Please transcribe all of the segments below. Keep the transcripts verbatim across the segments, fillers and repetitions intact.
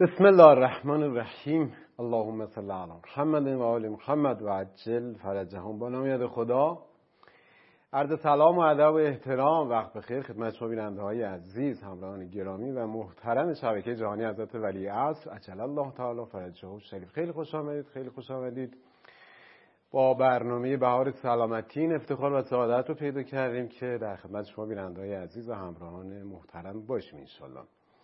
بسم الله الرحمن الرحیم. اللهم صل علی محمد و آل محمد و عجل فرجهم. با نام یاد خدا. عرض سلام و ادب و احترام، وقت بخیر خدمت شما بیننده‌های عزیز، همراهان گرامی و محترم شبکه جهانی حضرت ولی عصر عجل الله تعالی فرجه شریف. خیلی خوش آمدید، خیلی خوش آمدید. با برنامه بهار سلامتی افتخار و سعادت رو پیدا کردیم که در خدمت شما بیننده‌های عزیز و همراهان محترم باشیم ان شاءالله.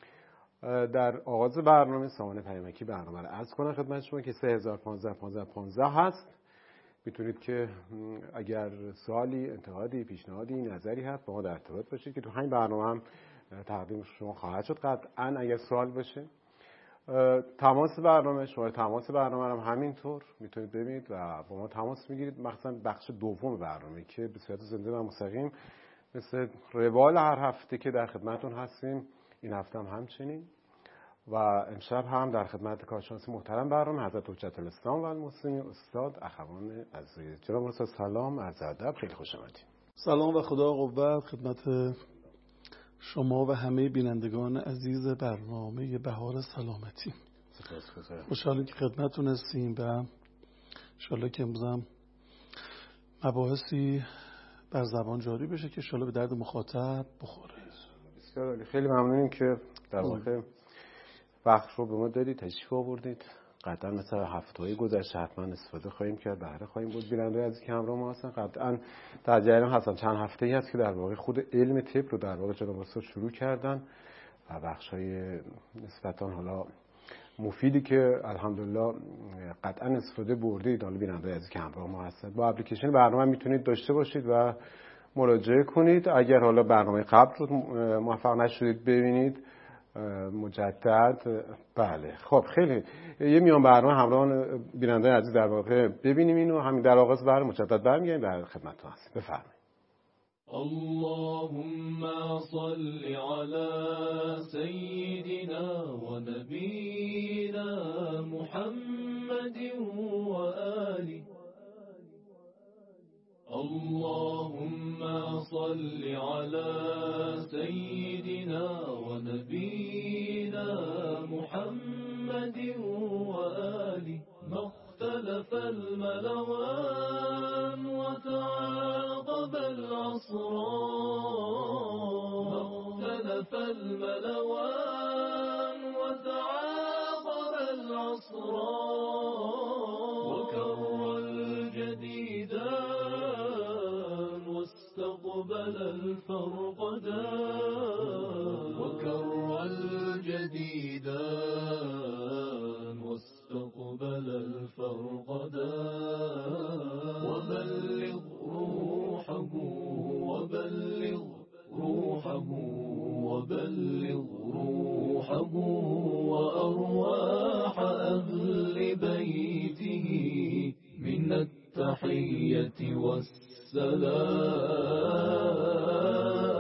در آغاز برنامه سامان پیامکی برنامه رو عرض کنم خدمت شما که سه هزار و پانزده پانزده پانزده هست. میتونید که اگر سوالی، انتقادی، پیشنهادی، نظری هست با ما در ارتباط باشید که تو همین برنامه هم تقدیم شما خواهد شد قطعاً اگر سوال باشه. تماس برنامه، شماره تماس برنامه هم همینطور میتونید ببینید و با ما تماس میگیرید، مخصوصا بخش دوم برنامه که به صورت زنده و مستقیم مثل روال هر هفته که در خدمتتون هستیم، این هفته هم همچنین و امشب هم در خدمت کارشناس محترم برنامه حضرت حجت الاسلام و المسلمین استاد اخوان عزیز. جناب استاد سلام، عرض ادب، خیلی خوش آمدید. سلام و خدا قوت خدمت شما و همه بینندگان عزیز برنامه بهار سلامتی. خوشحالیم که خدمتتون هستیم و انشالله که امروز هم مباحثی بر زبان جاری بشه که انشالله به درد مخاطب بخوره. بسیار عالی، خیلی ممنونیم که در واقع وقت رو به ما دادید، تشریف آوردید. قطعا مثل هفته‌های گذشته حتما استفاده خواهیم کرد، بهره خواهیم بود. بیننده عزیزی که همراه ما هستن قطعا در جریان هستن. چند هفته‌ای هست که در واقع خود علم طب رو در واقع جناب استاد شروع کردن و بخش‌های نسبتاً حالا مفیدی که الحمدلله قطعا استفاده بردید. حالا بیننده عزیزی که همراه ما هستن با اپلیکیشن برنامه میتونید داشته باشید و مراجعه کنید. اگر حالا برنامه قبل رو موفق نشدید ببینید مجدد، بله خب خیلی یه میان برنامه همراهان بیننده عزیز در واقع ببینیم اینو. همین در آغاز برنامه مجدد برمیگردیم در خدمتتون هستیم. بفرمایید. اللهم صل على سيدنا ونبينا محمد وآله. اللهم صل على سيدنا ونبينا محمد وآله. ما اختلف الملوان وتعاقب العصران. ما اختلف الملوان وتعاقب العصران. وكر الجديدان واستقبل الفرقدان. وكر الجديدان واستقبل الفرقدان. وبلغ روحه وبلغ روحه وبلغ روحه وأرواح أهل بيته من التحية والسلام.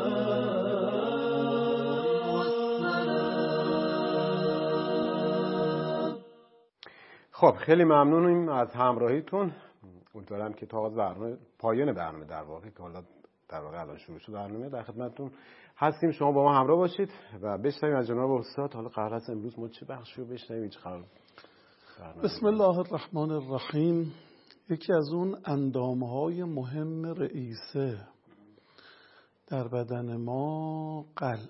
خب خیلی ممنونیم از همراهیتون. امیدوارم که تا آغاز برنامه، پایان برنامه در واقع که حالا در واقع الان شروع شد برنامه، در خدمتتون هستیم. شما با ما همراه باشید و بشنویم از جناب استاد. حالا قرار است امروز ما چه بخشی رو بشنویم؟ چه قرار؟ بسم الله الرحمن الرحیم. یکی از اون اندامهای مهم رئیسه در بدن ما قلب.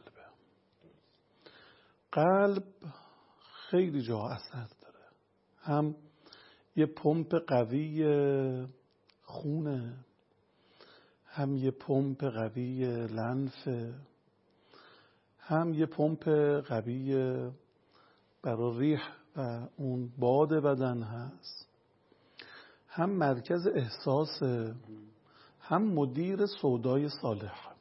قلب خیلی جا اثر داره. هم یه پمپ قوی خونه، هم یه پمپ قوی لنفه، هم یه پمپ قوی برای ریح و اون باد بدن هست، هم مرکز احساس، هم مدیر سودای صالح.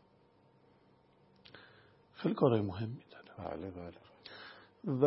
خیلی کارهای مهمی داره. بله بله. و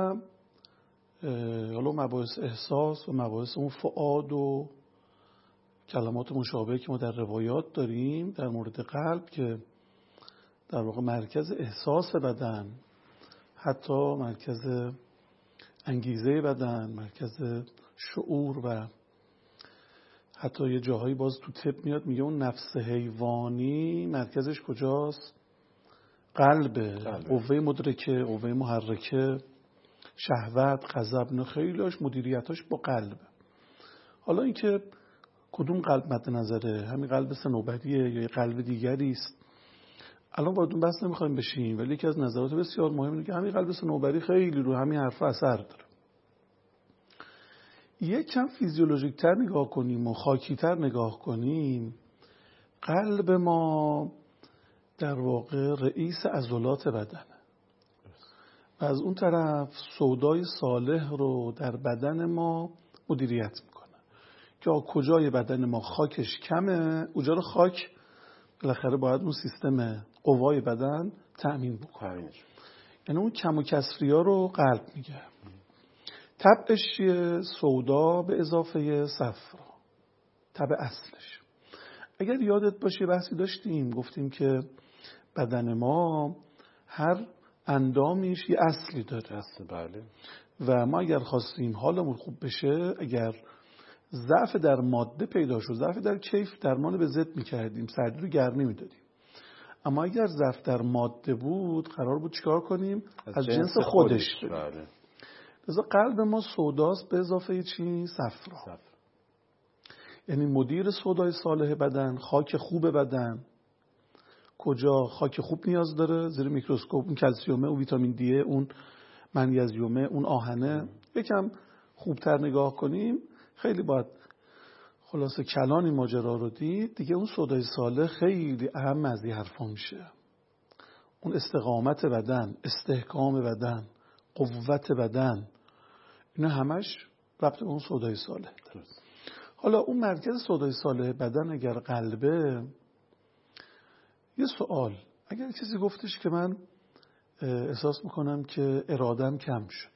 حالا مباحث احساس و مباحث اون فؤاد و کلمات مشابه که ما در روایات داریم در مورد قلب که در واقع مرکز احساس بدن، حتی مرکز انگیزه بدن، مرکز شعور و حتی یه جاهایی باز تو طب میاد میگه اون نفس حیوانی مرکزش کجاست؟ قلبه. قوه مدرکه، قوه محرکه، شهوت، غضب، نه خیلیش مدیریتاش با قلب. حالا اینکه کدوم قلب مد نظره، همین قلب صنوبریه یا قلب دیگری است، الان با اون بحث نمیخوایم بشیم، ولی یکی از نظرات بسیار مهم اینه که همین قلب صنوبری خیلی رو همین حرفا اثر داره. یک کم فیزیولوژیک تر نگاه کنیم و خاکی تر نگاه کنیم، قلب ما در واقع رئیس عضلات بدنه و از اون طرف سودای صالح رو در بدن ما مدیریت میکنه که کجای بدن ما خاکش کمه اونجا رو خاک بالاخره باید اون سیستم قوای بدن تأمین بکنه. یعنی اون کم و کسری ها رو قلب میگه. طبعش چیه؟ سودا به اضافه صفرا، طبع اصلش. اگر یادت باشه بحثی داشتیم، گفتیم که بدن ما هر اندامیش یه اصلی داره. اصل بله. و ما اگر خواستیم حالمون خوب بشه، اگر ضعف در ماده پیدا شد، ضعف در کیف، درمان به ضد میکردیم، سردی رو گرمی میدادیم. اما اگر ضعف در ماده بود، قرار بود چیکار کنیم؟ از, از جنس خودش. بله. لذا قلب ما سوداست به اضافه چی؟ صفرا. صفر. یعنی مدیر سودای صالح بدن، خاک خوب بدن. کجا خاک خوب نیاز داره؟ زیر میکروسکوپ اون کلسیومه، اون ویتامین دی، اون منیزیومه، اون آهنه. یکم خوبتر نگاه کنیم، خیلی باید خلاصه کلان این ماجرا رو دید دیگه. اون سودای صالح خیلی اهم از این حرفا میشه. اون استقامت بدن، استحکام بدن، قوت بدن، اینا همش ربط به اون سودای صالح داره. حالا اون مرکز سودای صالح بدن اگر قلبه، یه سوال، اگر کسی گفتش که من احساس میکنم که ارادم کم شده،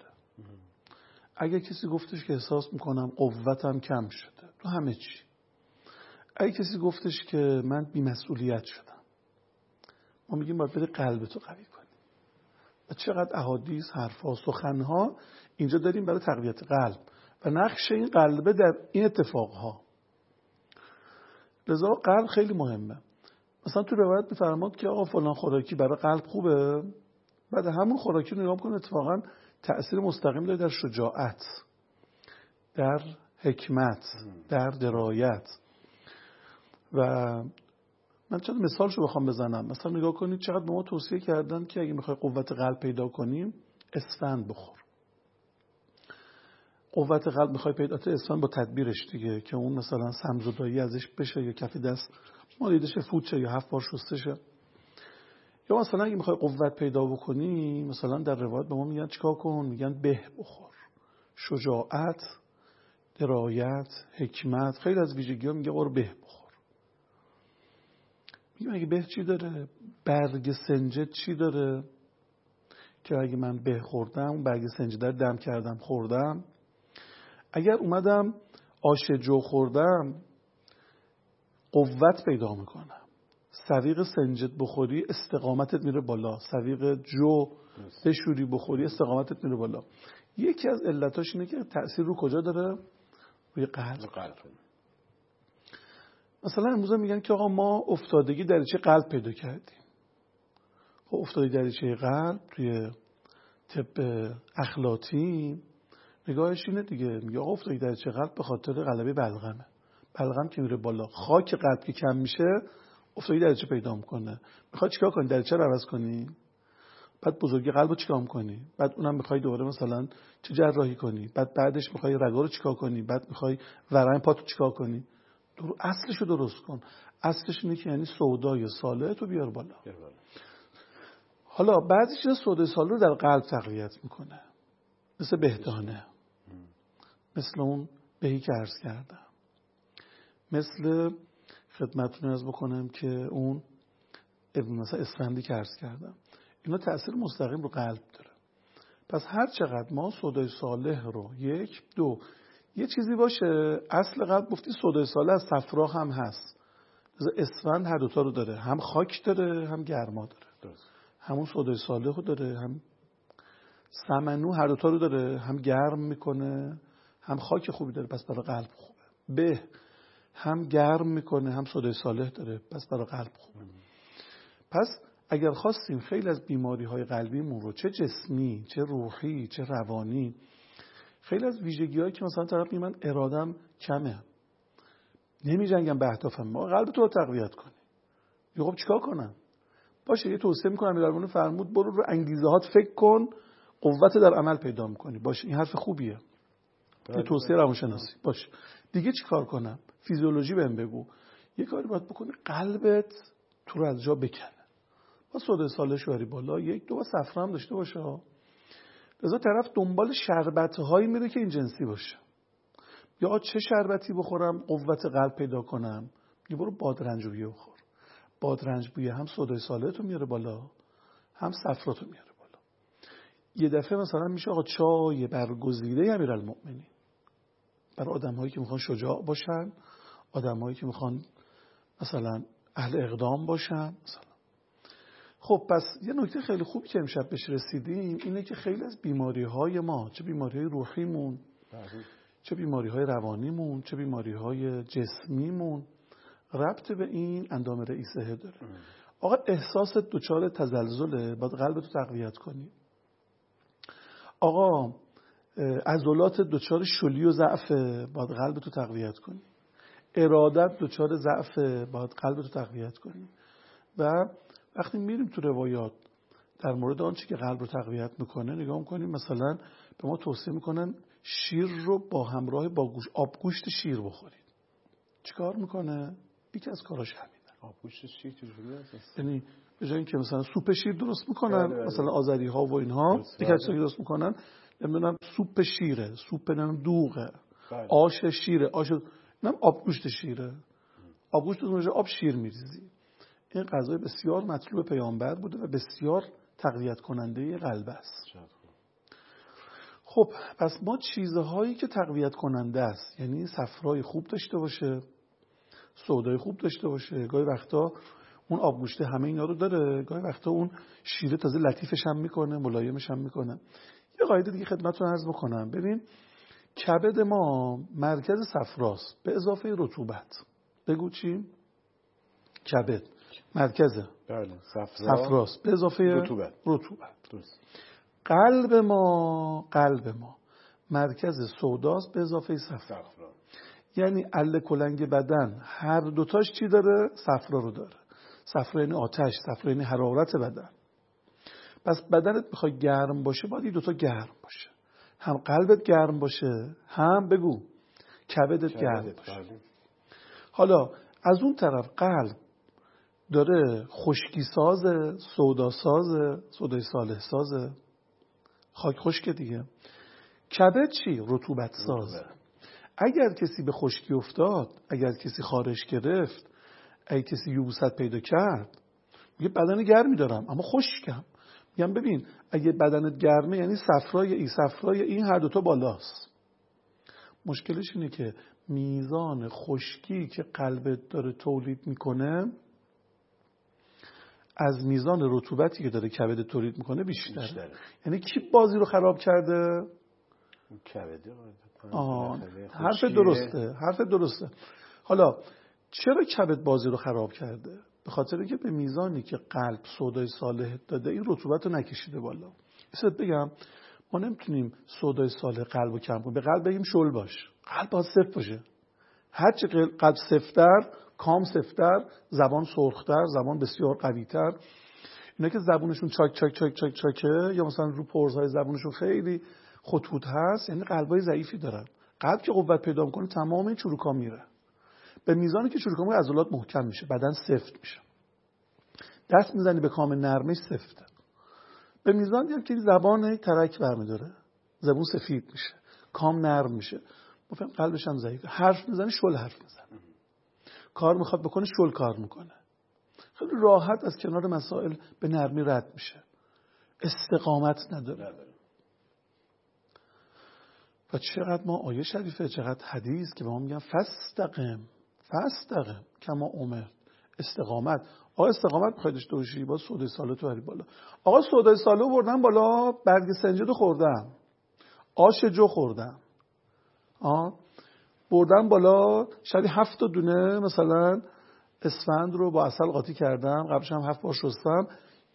اگر کسی گفتش که احساس میکنم قوتم کم شده تو همه چی، اگر کسی گفتش که من بی‌مسئولیت شدم، ما میگیم باید بری قلبتو قوی کنی. و چقدر احادیث، حرفا، سخنها اینجا داریم برای تقویت قلب و نقش این قلبه در این اتفاقها. لذا قلب خیلی مهمه. مثلا تو روایت می‌فرماد که آقا فلان خوراکی برای قلب خوبه، بعد همون خوراکی رو نگاه کنه اتفاقا تأثیر مستقیم داره در شجاعت، در حکمت، در درایت. و من چند مثالشو بخوام بزنم، مثلا نگاه کنید چقدر به ما توصیه کردن که اگه میخوای قوت قلب پیدا کنیم اسفند بخور. قوت قلب میخوای پیدا کنی اسفند با تدبیرش دیگه، که اون مثلا سمزدایی ازش بشه یا کف دست مالیدش فوت شه یا هفت بار شسته شه. یا مثلا اگه میخوای قوت پیدا بکنی، مثلا در روایت به ما میگن چیکار کن؟ میگن به بخور. شجاعت، درایت، حکمت، خیلی از ویژگی‌ها میگه برو به بخور. میگم اگه به چی داره؟ برگ سنجد چی داره؟ که اگه من به خوردم، اون برگ سنجد رو دم کردم خوردم، اگر اومدم آش جو خوردم قوت پیدا میکنم. سویق سنجد بخوری استقامتت میره بالا، سویق جو بشوری بخوری استقامتت میره بالا. یکی از علتاش اینه که تأثیر رو کجا داره؟ روی قلب. قلب. مثلا امروز میگن که آقا ما افتادگی دریچه قلب پیدا کردیم. خب افتادگی دریچه قلب توی طب اخلاطی نگاهش اینه دیگه، میگه آقا افتادگی دریچه قلب به خاطر غلبه بلغمه. بلغم که میره بالا، خاک قلب که کم میشه افتادگی دریچه پیدا میکنه. میخوای چیکار کنی؟ دریچه رو عوض کنی؟ بعد بزرگی قلب رو چیکار میکنی؟ بعد اونم میخوای دوباره مثلا چه جراحی کنی؟ بعد بعدش میخوای رگا رو چیکار کنی؟ بعد میخوای ورم پاتو چیکار کنی؟ در اصلش رو درست کن. اصلش اینه که یعنی سودای صالح تو بیار بالا. حالا بعضی چیزا سودای صالح رو در قلب تقویت میکنه، مثل بهدانه، مثل اون بهی که عرض کردم، مثل خدمتتون عرض بکنم که اون مثلا اسفندی که عرض کردم، اینا تأثیر مستقیم رو قلب داره. پس هر چقدر ما سودای صالح رو یک دو یه چیزی باشه، اصل قلب گفتی سودای صالح از صفرا هم هست. اسفند هر دوتا رو داره، هم خاک داره هم گرما داره. درست. همون سودای صالح رو داره، هم سمنو هر دوتا رو داره، هم گرم میکنه هم خاک خوبی داره، پس برای قلب خوبه. به هم گرم میکنه هم سودای صالح داره، پس برای قلب خوبه. پس اگر خواستیم خیلی از بیماری‌های قلبیمون رو چه جسمی، چه روحی، چه روانی، خیلی از ویژگی‌هایی که مثلا طرف میگه من ارادم کمه، نمی‌جنگم به اهدافم، ما قلب تو رو تقویت کنی. خب چیکار کنم؟ باشه یه توصیه می‌کنم امیرالمومنین فرمود برو رو انگیزه‌هات فکر کن، قوت در عمل پیدا می‌کنی. باشه این حرف خوبیه. یه توصیه روانشناسی. باشه. دیگه چیکار کنم؟ فیزیولوژی بهم بگو. یه کاری باید بکنی قلبت تو رو از جا بکنه. با سوده سالش بری بالا، یک دو صفرا هم داشته باشه. لذا طرف دنبال شربت‌هایی میره که این جنسی باشه. یا چه شربتی بخورم قوت قلب پیدا کنم؟ یه برو بادرنج‌بویه بخور. بادرنج‌بویه هم سوده سالتو میاره بالا، هم صفراتو میاره بالا. یه دفعه مثلا میشه آقا چای برگزیده امیرالمومنین برای آدم‌هایی که میخوان شجاع باشن، آدم‌هایی که میخوان مثلا اهل اقدام باشن مثلا. خب پس یه نکته خیلی خوبی که امشب بهش رسیدیم اینه که خیلی از بیماری‌های ما، چه بیماری‌های روحیمون، چه بیماری‌های روانیمون، چه بیماری‌های جسمیمون، ربط به این اندام رئیسه داره. آقا احساس دچار تزلزله، باید قلبتو تقویت کنی. آقا عضلات دچار شلی و ضعف، باید قلبتو تقویت کنی. ارادت دچار ضعف، باید قلبتو تقویت کنی. و وقتی میریم تو روایات در مورد آنچه که قلب رو تقویت میکنه نگاه میکنیم، مثلا به ما توصیه میکنن شیر رو با همراه با گوش آبگوشت شیر بخورید. چیکار میکنه؟ یکی از کاراش همینه. آبگوشت شیر چجوری هست؟ یعنی به جای اینکه مثلا سوپ شیر درست میکنن، بله بله. مثلا آذری ها و اینها یک از درست میکنن، نمیدونم سوپ شیره، سوپ نمیدونم دوغه، بله. آش شیره، آش نمیدونم آبگوشت شیره. آبگوشت رو آب شیر میریزی. این غذای بسیار مطلوب پیامبر بوده و بسیار تقویت کننده قلب است. خب پس ما چیزهایی که تقویت کننده است، یعنی صفرای خوب داشته باشه، سودای خوب داشته باشه، گاهی وقتا اون آبگوشت همه اینا رو داره، گاهی وقتا اون شیره تازه لطیفش هم میکنه، ملایمش هم میکنه. یه قاعده دیگه خدمتتون عرض بکنم. ببین کبد ما مرکز صفراست به اضافه رطوبت. بگو چی؟ کبد مرکز بله صفراست به اضافه رطوبت. رطوبت. درست. قلب ما قلب ما مرکز سوداست به اضافه صفرا. یعنی عله کلنگ بدن هر دوتاش چی داره؟ صفرا رو داره. صفرا یعنی آتش، صفرا یعنی حرارت بدن. پس بدنت میخوای گرم باشه باید این دوتا گرم باشه. هم قلبت گرم باشه، هم بگو کبدت گرم باشه. بله. حالا از اون طرف قلب داره خشکی سازه، سودا سازه، سودای صالح سازه، خاک خشک دیگه. کبد چی؟ رطوبت سازه. اگر کسی به خشکی افتاد، اگر کسی خارش گرفت، اگر کسی یبوست پیدا کرد، میگه بدن گرمی دارم اما خشکم. میگم ببین اگه بدنت گرمه یعنی صفرای این صفرای این هر دوتا بالاست. مشکلش اینه که میزان خشکی که قلبت داره تولید میکنه از میزان رطوبتی که داره کبد تولید میکنه بیشتره. بیشتره. یعنی کی بازی رو خراب کرده؟ کبده. آه حرف درسته، حرف درسته. حالا چرا کبد بازی رو خراب کرده؟ به خاطر که به میزانی که قلب سودای صالح داده این رطوبت رو نکشیده بالا. مثلا بگم ما نمیتونیم سودای صالح قلب رو کم کنیم. به قلب بگیم شل باش، قلب باید صفر باشه. هرچی قلب صفتر، کام صفتر، زبان سرختر، زبان بسیار قویتر. اینا که زبونشون چاک چاک چاک چاک چاکه یا مثلا رو پرزهای زبونشون خیلی خطوط هست، یعنی قلبای ضعیفی دارن. قلب که قوت پیدا میکنه تمام این چروکا میره. به میزانی که چروکا میره عضلات محکم میشه، بدن سفت میشه. دست میزنی به کام نرمش سفته. به میزانی هم که زبان ترک برمیداره، زبون سفید میشه، کام نرم میشه. گفتم قلبش هم ضعیفه. حرف میزنه شل حرف میزنه. کار میخواد بکنه شل کار میکنه. خیلی راحت از کنار مسائل به نرمی رد میشه. استقامت نداره. و چقدر ما آیه شریفه، چقدر حدیث که به ما میگن فاستقم فاستقم کما امرت. استقامت. آقا استقامت میخوای داشته باشی با سودای صالح تو بری بالا. آقا سودای صالح بردم بالا، برگ سنجد خوردم، آش جو خوردم، آه بردم بالا، شبی هفت تا دونه مثلا اسفند رو با عسل قاطی کردم، قبلش هم هفت بار شستم،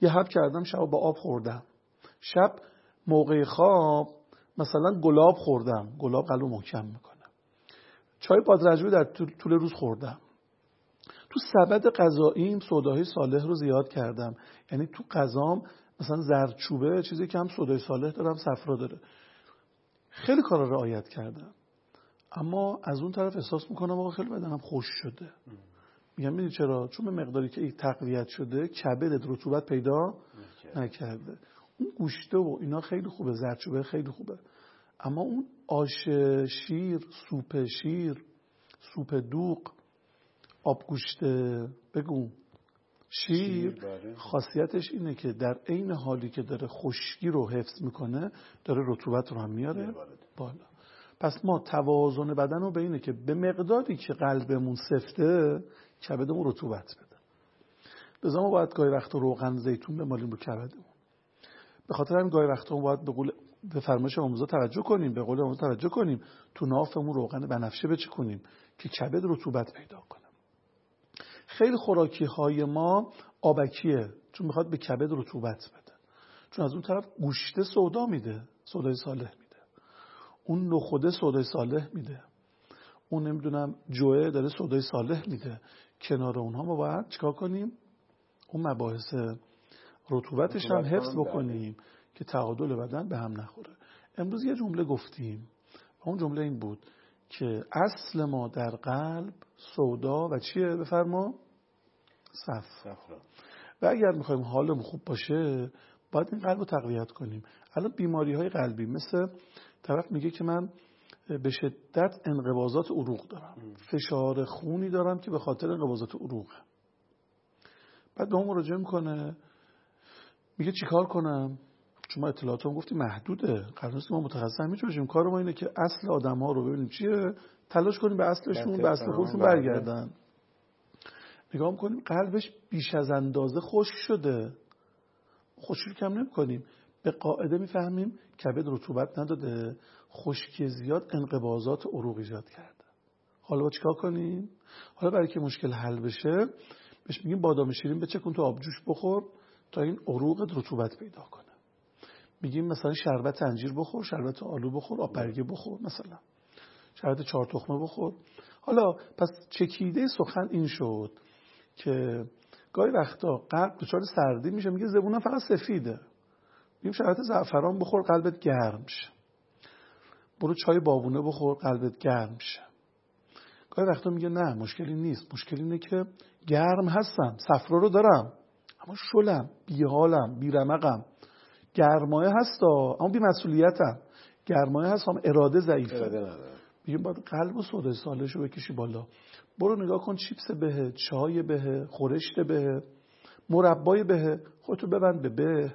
یه حب کردم شب با آب خوردم، شب موقع خواب مثلا گلاب خوردم، گلاب قلب محکم میکنه. چای بادرجوی در طول روز خوردم. تو سبد غذاییم سوداهای صالح رو زیاد کردم، یعنی تو غذام مثلا زردچوبه چیزی که هم سودای صالح داره هم صفرا داره. خیلی کارا رعایت کردم، اما از اون طرف احساس میکنم آقا خیلی بدنم خوش شده. میگم میدونی چرا؟ چون به مقداری که این تقویت شده کبدت رطوبت پیدا نکرده. اون گوشته و اینا خیلی خوبه، زردچوبه خیلی خوبه، اما اون آش شیر، سوپ شیر، سوپ دوغ، آب گوشته، بگو شیر، خاصیتش اینه که در عین حالی که داره خشکی رو حفظ میکنه داره رطوبت رو هم میاره بالا. پس ما توازن بدن رو به اینه که به مقداری که قلبمون سفته کبدمون رطوبت بده. لذا ما باید گاهی وقتا روغن زیتون بمالیم رو کبدمون. به خاطر همین گاهی وقتا ما باید به قول به فرمایش آموزا توجه کنیم، به قول آموزا توجه کنیم، تو نافمون روغن بنفشه بچکنیم که کبد رطوبت پیدا کنه. خیلی خوراکی های ما آبکیه چون میخواد به کبد رطوبت بده، چون از اون طرف گوشت سودا میده، سودای صالح میده، اون نخوده سودای صالح میده، اون نمیدونم جوه داره سودای صالح میده. کنار اونها ما باید چیکار کنیم؟ اون مباحث رطوبتش هم حفظ بکنیم که تعادل بدن به هم نخوره. امروز یه جمله گفتیم، اون جمله این بود که اصل ما در قلب سودا و چیه؟ بفرما صفرا. و اگر میخوایم حالمون خوب باشه باید این قلب رو تقویت کنیم. الان بیماری های قلبی مثل طرف میگه که من به شدت انقباضات عروق دارم، فشار خونی دارم که به خاطر انقباضات عروقه. بعد به اون مراجعه میکنه، میگه چیکار کنم؟ چون ما اطلاعاتمون گفتیم محدوده، قرار نیست ما متخصص همین باشیم. کار ما اینه که اصل آدم‌ها رو ببینیم چیه، تلاش کنیم به اصلشون، به اصل خودشون برگردن. نگاه می‌کنیم قلبش بیش از اندازه خشک شده، خشکی کم نمی‌کنیم، به قاعده می‌فهمیم کبد رطوبت نداده، خشکی زیاد انقباضات عروق ایجاد کرده. حالا با چیکار کنیم؟ حالا برای که مشکل حل بشه بهش میگیم بادام شیرین بچکون تو آبجوش بخور تا این عروقت رطوبت پیدا کنه. میگیم مثلا شربت انجیر بخور، شربت آلو بخور، آب برگه بخور، مثلا شربت چهار تخمه بخور. حالا پس چکیده سخن این شد که گاهی وقتا قلب دچار سردی میشه، میگه زبونم فقط سفیده، میگیم شربت زعفران بخور قلبت گرم شه، برو چای بابونه بخور قلبت گرم شه. گاهی وقتا میگه نه مشکلی نیست، مشکلی اینه که گرم هستم، صفرا رو دارم اما شلم، بیحالم، بیرمقم، گرمایه هستا اما بی مسئولیتم، گرمایه هست هم اراده ضعیفه. میگیم باید قلب و سودای صالحش رو بکشی بالا. برو نگاه کن چیپس بهه، چای بهه، خورشت بهه، مربای بهه، خودتو ببند به به.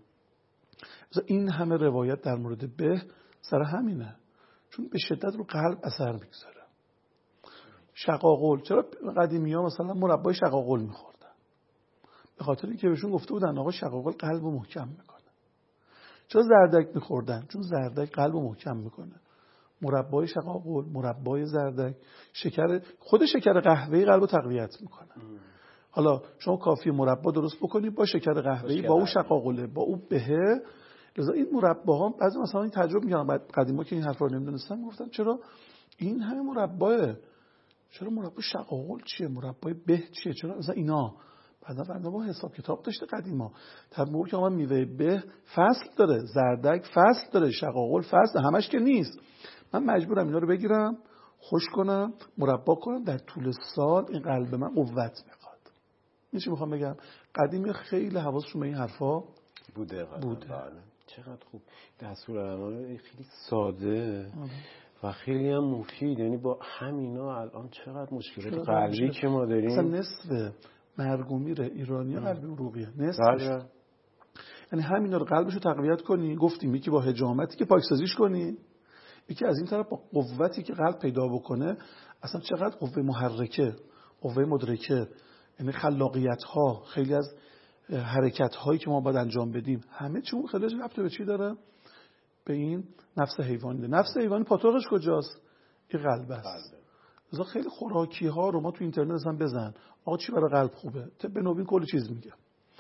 این همه روایت در مورد به سر همینه، چون به شدت رو قلب اثر میگذاره. شقاقل، چرا قدیمی ها مثلا مربای شقاقل میخوردن؟ به خاطر اینکه بهشون گفته بودن آقا شقاقل قلب رو محکم میکنه. چرا زردک میخوردن؟ چون زردک قلب رو محکم میکنه. مربای شقاقل، مربای زردک، شکر، خود شکر قهوه‌ای قلب رو تقویت میکنه. حالا شما کافی مربا درست بکنی با شکر قهوه‌ای، با اون شقاقله، با اون بهه. لذا این مرباها بعضی مثلا این تجربه میکنن، بعد قدیما که این حرفا رو نمیدونستن گفتن چرا این همه مرباه، چرا مربای شقاقل چیه، مربای به چیه، چرا مثلا اینا. بعدا فردا با حساب کتاب داشته قدیما. طب موقع که ما میوه به فصل داره، زردک فصل داره، شقاقل فصل، همش که نیست. من مجبورم اینا رو بگیرم، خوش کنم، مربا کنم، در طول سال این قلب من قوت میخواد. این چی میخوام بگم؟ قدیمی خیلی حواسشون به این حرفا بوده. بوده. چقدر خوب. دستورالعمل خیلی ساده و خیلی هم مفید. یعنی با همینا الان چقدر مشکلات قلبی که ما داریم. مثلا نصف مرگ و میر ایرانی قلبی عروقیه، نصفش. بله. یعنی همینا رو قلبشو تقویت کنی، گفتیم یکی با حجامتی که پاکسازیش کنی، یکی از این طرف با قوتی که قلب پیدا بکنه. اصلا چقدر قوه محرکه، قوه مدرکه، یعنی خلاقیت ها، خیلی از حرکت هایی که ما باید انجام بدیم همه چون خیلی ربط به چی داره؟ به این نفس حیوانی ده. نفس حیوانی پاتوقش کجاست؟ این قلب است. لذا خیلی خوراکی ها رو ما تو اینترنت اصلا بزن آقا چی برای قلب خوبه، طب نوین کلی چیز میگه.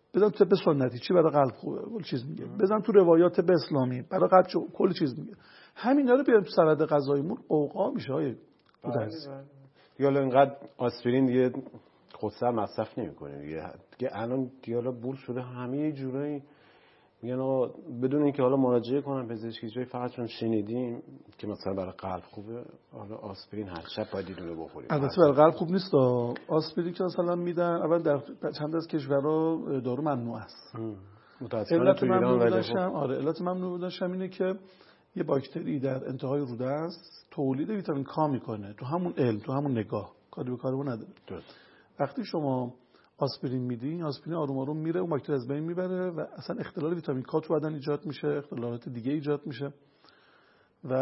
بزن تو طب سنتی چی برای قلب خوبه کل چیز میگه، بزن تو روایات به اسلامی برای قلب چه کل چیز میگه. همینا رو بیاریم تو سند غذاییمون اوقا میشه های بودرس. دیگه اینقدر آسپرین دیگه خودسر مصرف نمی‌کنه دیگه. دیگه الان دیالا بول شده همه جورایی میگن آقا بدون اینکه حالا مراجعه کنم پزشکی جایی، فقط چون شنیدیم که مثلا برای قلب خوبه، حالا آسپرین هر شب باید یه دونه بخوریم. البته برای قلب خوب نیست. آسپرین که مثلا میدن اول در چند از کشورها دارو ممنوع است. متأسفانه تو ایران ولی خب آره علت ممنوع بودنش اینه که یه باکتری در انتهای روده است تولید ویتامین کا میکنه. تو همون علم تو همون نگاه کاری به کارمون نداره. درست. وقتی شما آسپرین میدی، آسپرین آروم آروم میره اون باکتری از بین میبره و اصلا اختلال ویتامین کا تو بدن ایجاد میشه، اختلالات دیگه ایجاد میشه و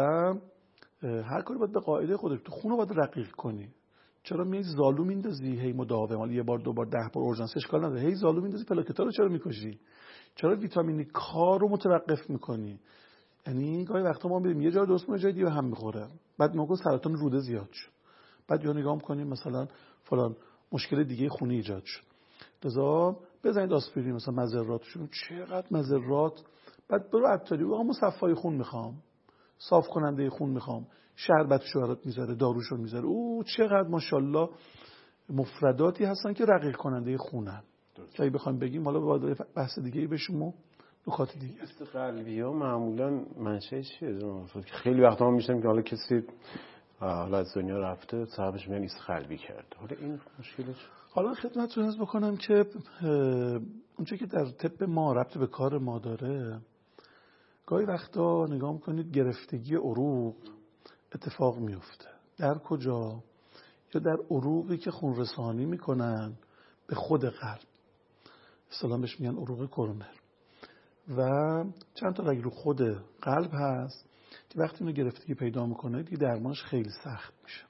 هر کاری باید به قاعده خودت تو خون رو باید رقیق کنی. چرا میای زالو میندازی هی مداوم، حالا یه بار دو بار ده بار اورژانس اشکال نداره، هی زالو میندازی پلاکتا رو چرا میکشی؟ چرا ویتامین کا رو متوقف میکنی؟ یعنی گاهی وقتا ما میریم یه جا درست میشه جای دیگه هم میخوره، بعد موقع سرطان روده زیاد شد، بعد یا نگاه میکنیم مثلا فلان مشکل دیگه خونی ایجاد شد. لذا بزنید آسپرین مثلا مضراتشون چقدر مضرات، بعد برو عطاری و مصفای خون میخوام، صاف کننده خون میخوام، شربتشو برات میذاره، داروشو میذاره، او چقدر ماشاءالله مفرداتی هستن که رقیق کننده خونن. که اگه بخوایم بگیم حالا با بحث دیگه ای بشیم و نکات دیگه. است قلبی ها معمولا منشأ چیه؟ خیلی وقتا ما میشنیم که حالا کسی حالا از دنیا رفته صاحبش میگن ایست قلبی کرد. حالا این مشکلش حالا خدمتتون عرض بکنم که اونچه که در طب ما ربط به کار ما داره، گاهی وقتا نگاه میکنید گرفتگی عروق اتفاق میفته. در کجا؟ یا در عروقی که خون رسانی میکنن به خود قلب، اصطلاحاً بهش میگن عروق کرونر، و چند تا رگ رو خود قلب هست که وقتی اینو گرفتگی پیدا میکنه دیگه درمانش خیلی سخت میشه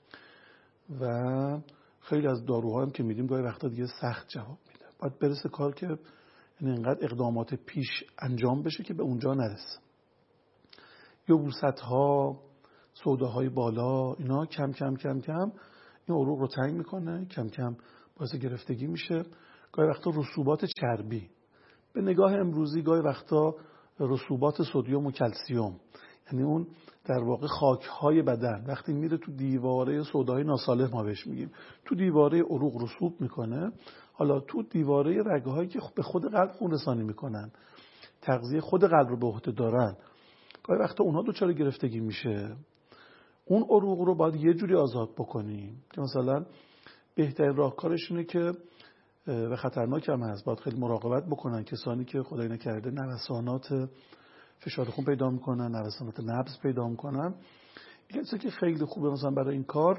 و خیلی از داروها هم که میدیم گاهی وقتا دیگه سخت جواب میده. باید برسه کار که یعنی اینقدر اقدامات پیش انجام بشه که به اونجا نرسه. یبوست‌ها، سوداهای بالا، اینا کم کم کم کم این عروق رو تنگ میکنه، کم کم باعث گرفتگی میشه. گاهی وقتا رسوبات چربی، به نگاه امروزی گاهی وقتا رسوبات سدیم و کلسیم، یعنی اون در واقع خاک‌های بدن وقتی میره تو دیواره سودای ناسالم ما بهش میگیم، تو دیواره عروق رسوب میکنه. حالا تو دیواره رگ‌هایی که به خود قلب خون رسانی میکنن، تغذیه خود قلب رو به عهده دارن، گاهی وقتا اونها دوچار گرفتگی میشه. اون عروق رو باید یه جوری آزاد بکنیم که مثلا بهترین راهکارش اینه که و خطرناک هم هست، باید خیلی مراقبت بکنن کسانی که خدای نکرده نوسانات فشار خون پیدا میکنن، نوسانات نبض پیدا میکنن. این چیزی که خیلی خوبه مثلا برای این کار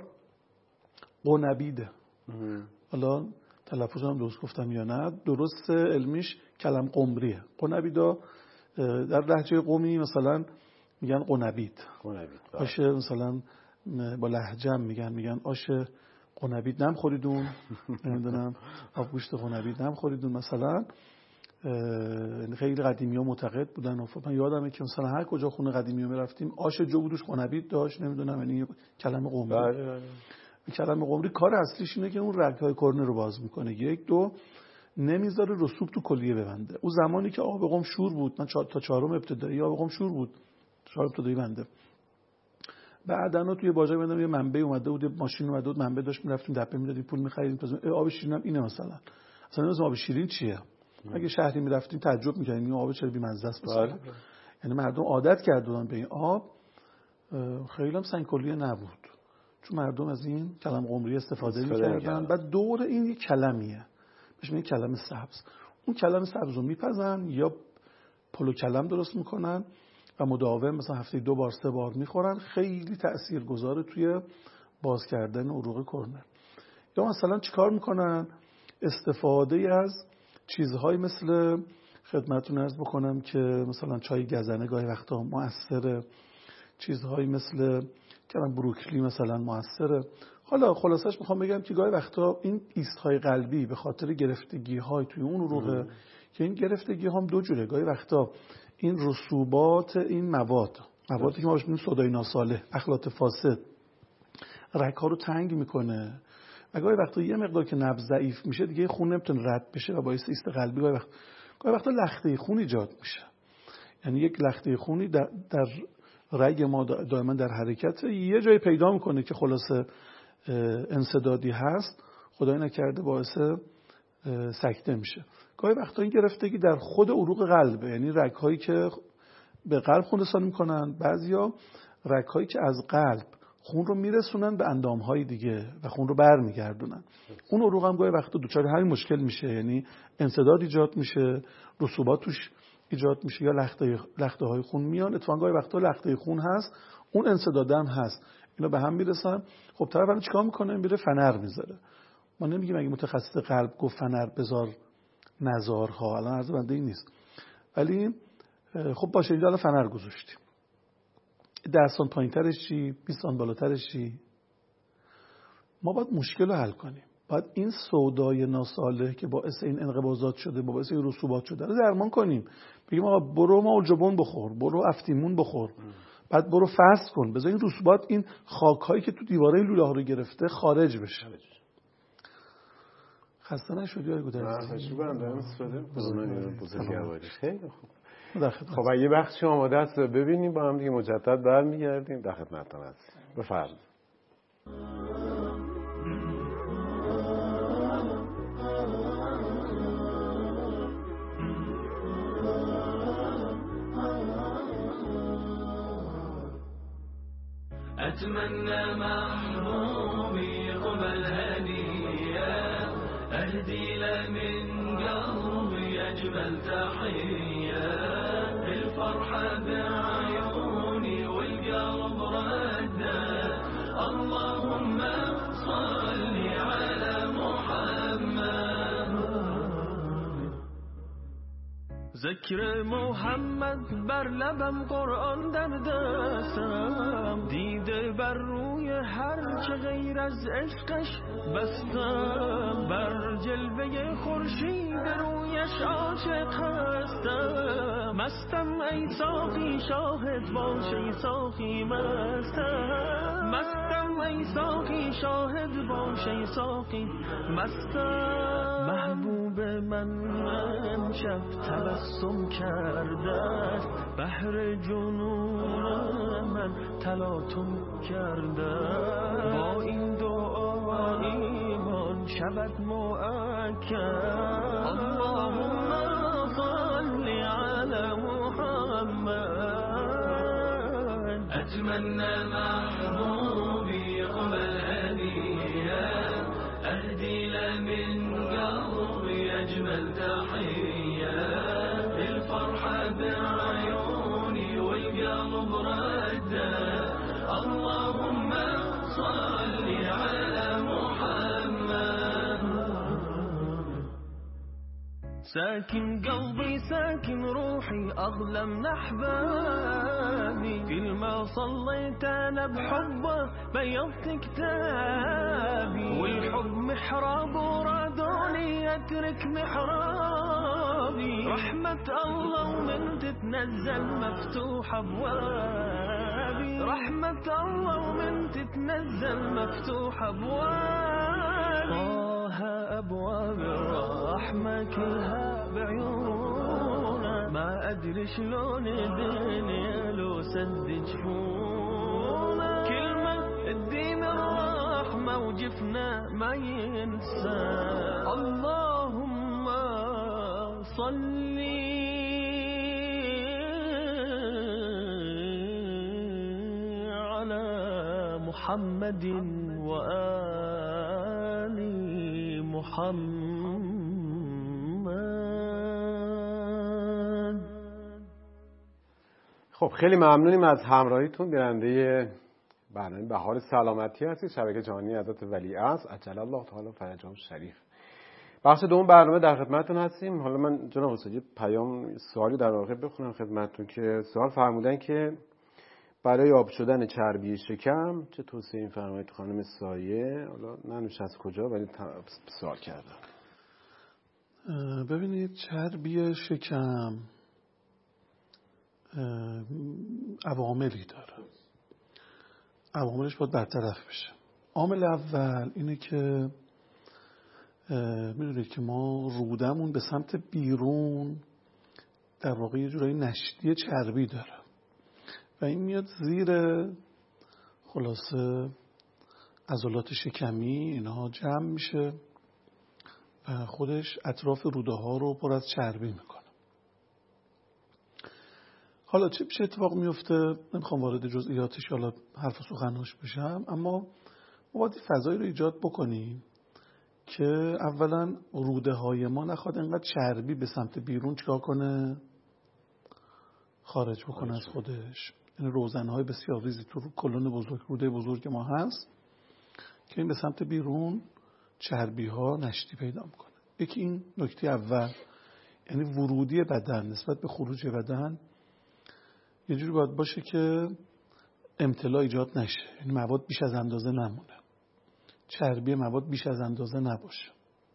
قنبیده. حالا تلفظ هم درست گفتم یا نه، درست علمیش کلم قمریه. قنبیدا در لهجه قومی مثلا میگن قنبید. آش مثلا با لهجه میگن میگن آش قنبید نم خوریدون، نمیدونم آب گوشت قنبید نم خوریدون مثلا. خیلی قدیمی ها معتقد بودن و من یادمه که مثلا هر کجا خونه قدیمی ها میرفتیم آش جو بودوش قنبید داشت، نمیدونم، یعنی کلمه قمری. کلمه قمری کار اصلیش اینه که اون رگ‌های کرونر رو باز میکنه. یک دو نمیذاره رسوب تو کلیه ببنده. اون زمانی که آب قم شور بود، من تا چهارم ابتدایی آب قم شور بود، چهارم ابتدایی بنده. بعداً توی بازار بندم یه منبع اومده بود، ماشین اومده بود، منبع داشت میرفتیم دپه میدادیم پول می‌خریدیم، تازه آب شیرین هم اینه مثلا. اصلا نمی‌دونم آب شیرین چیه. اگه شهری میرفتیم تعجب می‌کردیم این آب چرا بی‌مزه است مثلا. یعنی مردم عادت کردن به این آب. خیلی هم سنگکلیه نبود، چون مردم از این کلم قمری استفاده می‌کردن. بعد دور این یه کلمیه بهش میگن کلم سبز. اون کلم سبز رو میپزن یا پلو کلم درست میکنن و مداوم مثلا هفته دو بار سه بار میخورن. خیلی تاثیرگذاره توی باز کردن عروق کرونر. یا مثلا چیکار میکنن؟ استفاده از چیزهای مثل خدمتتون عرض بکنم که مثلا چای گزنه گاهی وقتا مؤثره، چیزهایی مثل کلم بروکلی مثلا مؤثره. حالا خلاصش میخوام بگم که گاهی وقتا این ایست‌های قلبی به خاطر گرفتگی‌های توی اون عروقه که این گرفتگی‌ها هم دو جوره. گاهی وقتا این رسوبات این مواد موادی که ما بهش میگیم سودای ناصالح، اخلاط فاسد، رگ‌ها رو تنگ میکنه اگه وقتا یه مقدار که نبض ضعیف میشه دیگه خون نمیتونه رد بشه و باعث ایست قلبی گاهی وقت گاهی وقتا لخته خون ایجاد میشه. یعنی یک لخته خونی در, در رگ ما دائما در حرکت یه جایی پیدا میکنه که خلاصه انسدادی هست، خدای نکرده باعث سکته میشه. گاهی وقتا این گرفتگی در خود عروق قلبه، یعنی رگ‌هایی که به قلب خون رسانی میکنن، بعضیا رگ‌هایی که از قلب خون رو میرسونن به اندام‌های دیگه و خون رو برمیگردونن. اون عروق هم گاهی وقتا دچار همین مشکل میشه، یعنی انسداد ایجاد میشه، رسوبات توش ایجاد میشه یا لخته لخته های خون میان. اتفاقا گاهی وقتا لخته خون هست، اون انسداد هم هست، اینا به هم میرسن. خب طرف الان چیکار میکنه؟ میره فنر میذاره. ما نمیگیم اگه متخصص قلب گفت فنر بذار نزارها، الان عرض بنده این نیست، ولی خب باشه اینجا الان فنر گذاشتیم، ده سان پایین‌ترش چی؟ بیست سان بالاترش چی؟ ما باید مشکل رو حل کنیم. باید این سودای ناصالح که باعث این انقباضات شده، باعث این رسوبات شده رو درمان کنیم. بگیم آقا برو مولجبون بخور، برو افتیمون بخور، بعد برو فست کن، بذار این رسوبات، این خاک‌هایی که تو دیواره لوله ها رو گرفته خارج بشه. خسته نشدی آقای گودرزی؟ نه خشو برم استفاده بزرگواری بزرگواری خیلی خوب. خب اگه بخشی آماده است ببینیم با هم دیگه مجدد برمیگردیم در خدمتتون هستیم. بفرمایید. أتمنى محبوبي قبل هدية أهدي له من قلبي أجمل تحية الفرحة بعيوني والقلب ردة اللهم صل على محمد ذکر محمد بر لبم قرآن در دستم دیده بر روی هر چه غیر از عشقش بستم بر جلوه خورشید رویش عاشق هستم مستم ای ساقی شاهد باش ای ساقی مستم مستم ای ساقی شاهد باش ای ساقی مستم محبوب من امشب تبسم کرده است بحر جنون من تلاطم کرده با این دعا ایمان شود مؤکد اللهم صل علی محمد اتمنى محبوبي قبل هدية اهدي له من قلبي اجمل تحية الفرحة بعيوني والقلب ردة اللهم صل على محمد ساكن قلبي ساكن روحي أغلى من أحبابي كل ما صليت أنا بحبه بيضت كتابي والحب محراب ورادوني أترك محرابي رحمة الله ومن تتنزل مفتوح أبوابي رحمة الله ومن تتنزل مفتوح أبوابي أبواب الرحمة كلها بعيونا ما أدري شلون الدنيا لو سد جفونا كلمة الدين الرحمة وجفنا ما ينسى اللهم صل على محمد وآل محمد. خب خیلی ممنونیم از همراهیتون. بیننده برنامه بهار سلامتی هستید، شبکه جهانی حضرت ولیعصر عجل الله تعالی فرجهم شریف. بخش دوم برنامه در خدمتتون هستیم. حالا من جناب استاد پیام سوالی در واقع بخونم خدمتتون که سوال فرمودن که برای آب شدن چربی شکم چه توصیه این فرمایید خانم سایه؟ حالا نمیش از کجا ولی سوال کردم. ببینید چربی شکم عواملی داره، عواملش باید برطرف بشه. عامل اول اینه که میدونید که ما رودمون به سمت بیرون در واقع یه جورایی نشتی چربی داره و این میاد زیر خلاصه عضلات شکمی، اینها جمع میشه و خودش اطراف روده ها رو پر از چربی میکنه. حالا چه چه اتفاق میفته؟ نمیخوام وارد جزئیاتش حالا حرف و سخناش بشم، اما ما باید فضایی رو ایجاد بکنیم که اولا روده های ما نخواد اینقدر چربی به سمت بیرون چیکار کنه؟ خارج بکنه از خودش. یعنی روزنهای بسیار ریزی تو کلون بزرگ، روده بزرگ ما هست که این به سمت بیرون چربی ها نشتی پیدا میکنه. یکی این نکته اول، یعنی ورودی بدن نسبت به خروج بدن یه جوری باید باشه که امتلا ایجاد نشه، یعنی مواد بیش از اندازه نمونه، چربی مواد بیش از اندازه نباشه.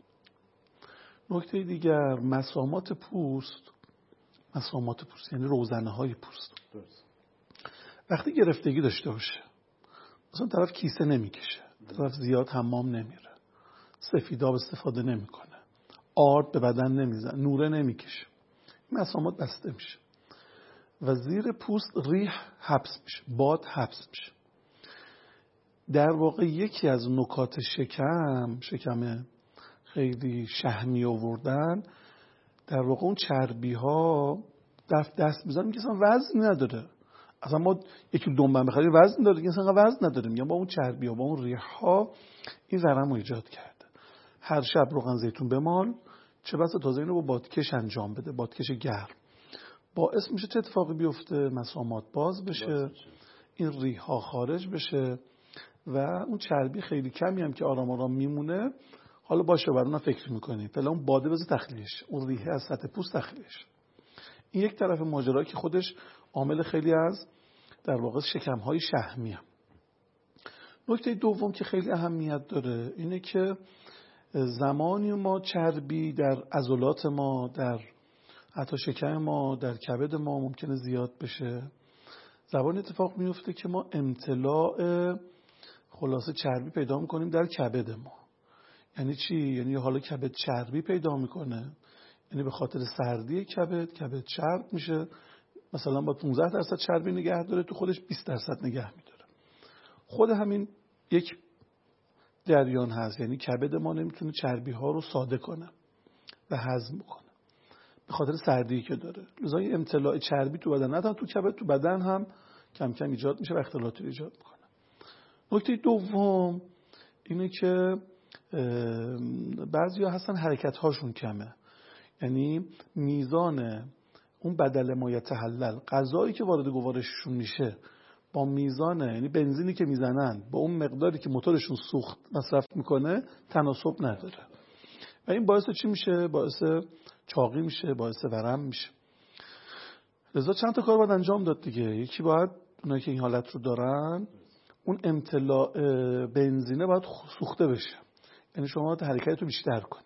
نکته دیگر مسامات پوست، مسامات پوست یعنی روزنه های پوست درست. وقتی گرفتگی داشته باشه، مثلا طرف کیسه نمیکشه، طرف زیاد حمام نمیره، سفیداب استفاده نمیکنه، آرد به بدن نمیزن، نوره نمیکشه، مسامات بسته میشه و زیر پوست ریح حبس میشه، باد حبس میشه. در واقع یکی از نکات شکم، شکم خیلی شحمی آوردن، در واقع اون چربی ها دست دست بزنیم که اصلا وزن نداره. اصلا ما یکی دنبن بخریم وزن داره، که اصلا وزن نداره. میگم با اون چربی ها، با اون ریح ها این ورم رو ایجاد کرده. هر شب روغن زیتون بمال، چه بسا تازه اینو با بادکش انجام بده، بادکش گرم، باعث میشه چه اتفاقی بیفته؟ مسامات باز بشه، این ریح ها خارج بشه و اون چربی خیلی کمی هم که آرام آرام میمونه، حالا باشه برای اون فکر میکنیم فعلا اون باده بذار تخلیهش، اون ریحه از سطح پوست تخلیهش. این یک طرف ماجرا که خودش عامل خیلی از در واقع شکم‌های شحمی هم. نکته دوم که خیلی اهمیت داره اینه که زمانی ما چربی در عضلات ما، در حتی شکم ما، در کبد ما ممکنه زیاد بشه، زمان اتفاق میفته که ما امتلاع خلاصه چربی پیدا میکنیم در کبد ما. یعنی چی؟ یعنی حالا کبد چربی پیدا میکنه، یعنی به خاطر سردی کبد، کبد چرب میشه، مثلا با پانزده درصد چربی نگه داره، تو خودش بیست درصد نگه میداره. خود همین یک جریان هست، یعنی کبد ما نمیتونه چربی ها رو ساده کنه و هضم کنه به خاطر سردی که داره. لذا امتلاع چربی تو بدن، نه تو کبد، تو بدن هم کم کم ایجاد میشه و اختلالاتی ایجاد میکنه. نکته دوم اینه که بعضیا هستن حرکت هاشون کمه، یعنی میزان اون بدل ما یتحلل، غذایی که وارد گوارششون میشه با میزان، یعنی بنزینی که میزنن با اون مقداری که موتورشون سوخت مصرف میکنه تناسب نداره و این باعث چی میشه؟ باعث چاقی میشه، باعث ورم میشه. لذا چند تا کار باید انجام داد دیگه. یکی باید اونایی که این حالت رو دارن اون امتلاع بنزینه باید سوخته بشه، یعنی شما باید حرکت رو بیشتر کنید.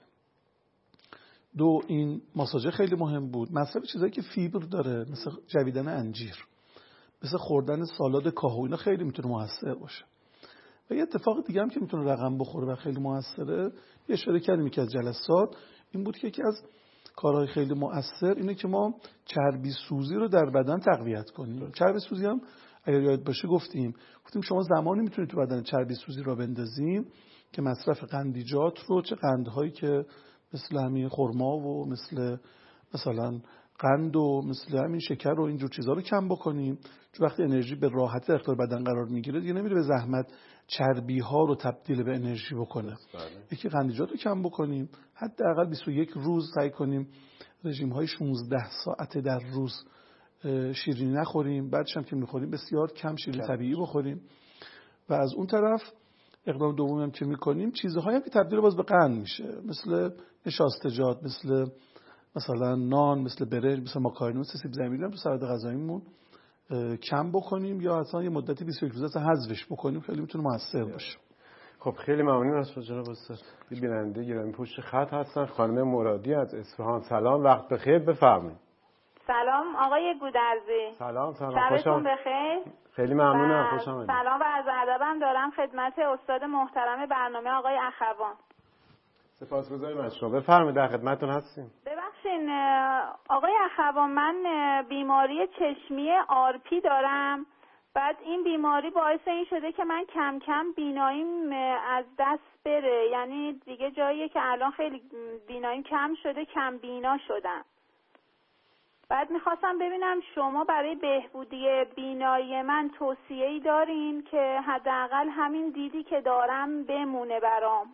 دو، این ماساژ خیلی مهم بود، مصرف چیزایی که فیبر داره مثل جویدن انجیر، مثل خوردن سالاد کاهو، اینا خیلی میتونه موثر باشه. و یه اتفاق دیگه هم که میتونه رقم بخوره و خیلی موثره، یه اشاره کردیم که از جلسات این بود که یکی از کارهای خیلی مؤثر اینه که ما چربی سوزی رو در بدن تقویت کنیم. چربی سوزی هم اگر یاد باشه گفتیم گفتیم شما زمانی میتونید تو بدن چربی سوزی رو بندازیم که مصرف قندیجات رو، چه قندهایی که مثل همین خرما و مثل مثلا قند و مثل همین شکر و اینجور چیزا رو کم بکنیم، چون وقتی انرژی به راحتی در اختیار بدن قرار میگیره دیگه نمیره به زحمت چربی ها رو تبدیل به انرژی بکنه. یکی قندیجات رو کم بکنیم، حداقل بیست و یک روز سعی کنیم رژیم های شانزده ساعته در روز شیرینی نخوریم، بعدش هم که میخوریم بسیار کم شیرینی طبیعی بخوریم. و از اون طرف اقدام دومی هم که میکنیم چیزهایی که تبدیل باز به قند میشه، مثل نشاستجات، مثل مثلا نان، مثل برنج، مثل ماکارونی، مثل سیب زمینی هم تو سالاد غذاییمون کم بکنیم یا اصلا یه مدتی بیست و یک روزه حذفش بکنیم، خیلی میتونه موثر باشه. خب خیلی ممنون از جناب استاد. یه بیننده گرامی پشت خط هستن، خانم مرادی از اصفهان. سلام، وقت بخیر، بفرمایید. سلام آقای گودرزی. سلام سلام، شبتون بخیر. خیلی ممنونم، خوش آمدید. سلام و عرض ادبم دارم خدمت استاد محترم برنامه آقای اخوان. سپاسگزاریم از شما. بفرمایید در خدمتتون هستیم. ببخشید آقای اخوان، من بیماری چشمی آر پی دارم. بعد این بیماری باعث این شده که من کم کم بیناییم از دست بره، یعنی دیگه جاییه که الان خیلی بیناییم کم شده، کم بینا شدم. بعد میخواستم ببینم شما برای بهبودی بینایی من توصیه‌ای دارین که حداقل همین دیدی که دارم بمونه برام؟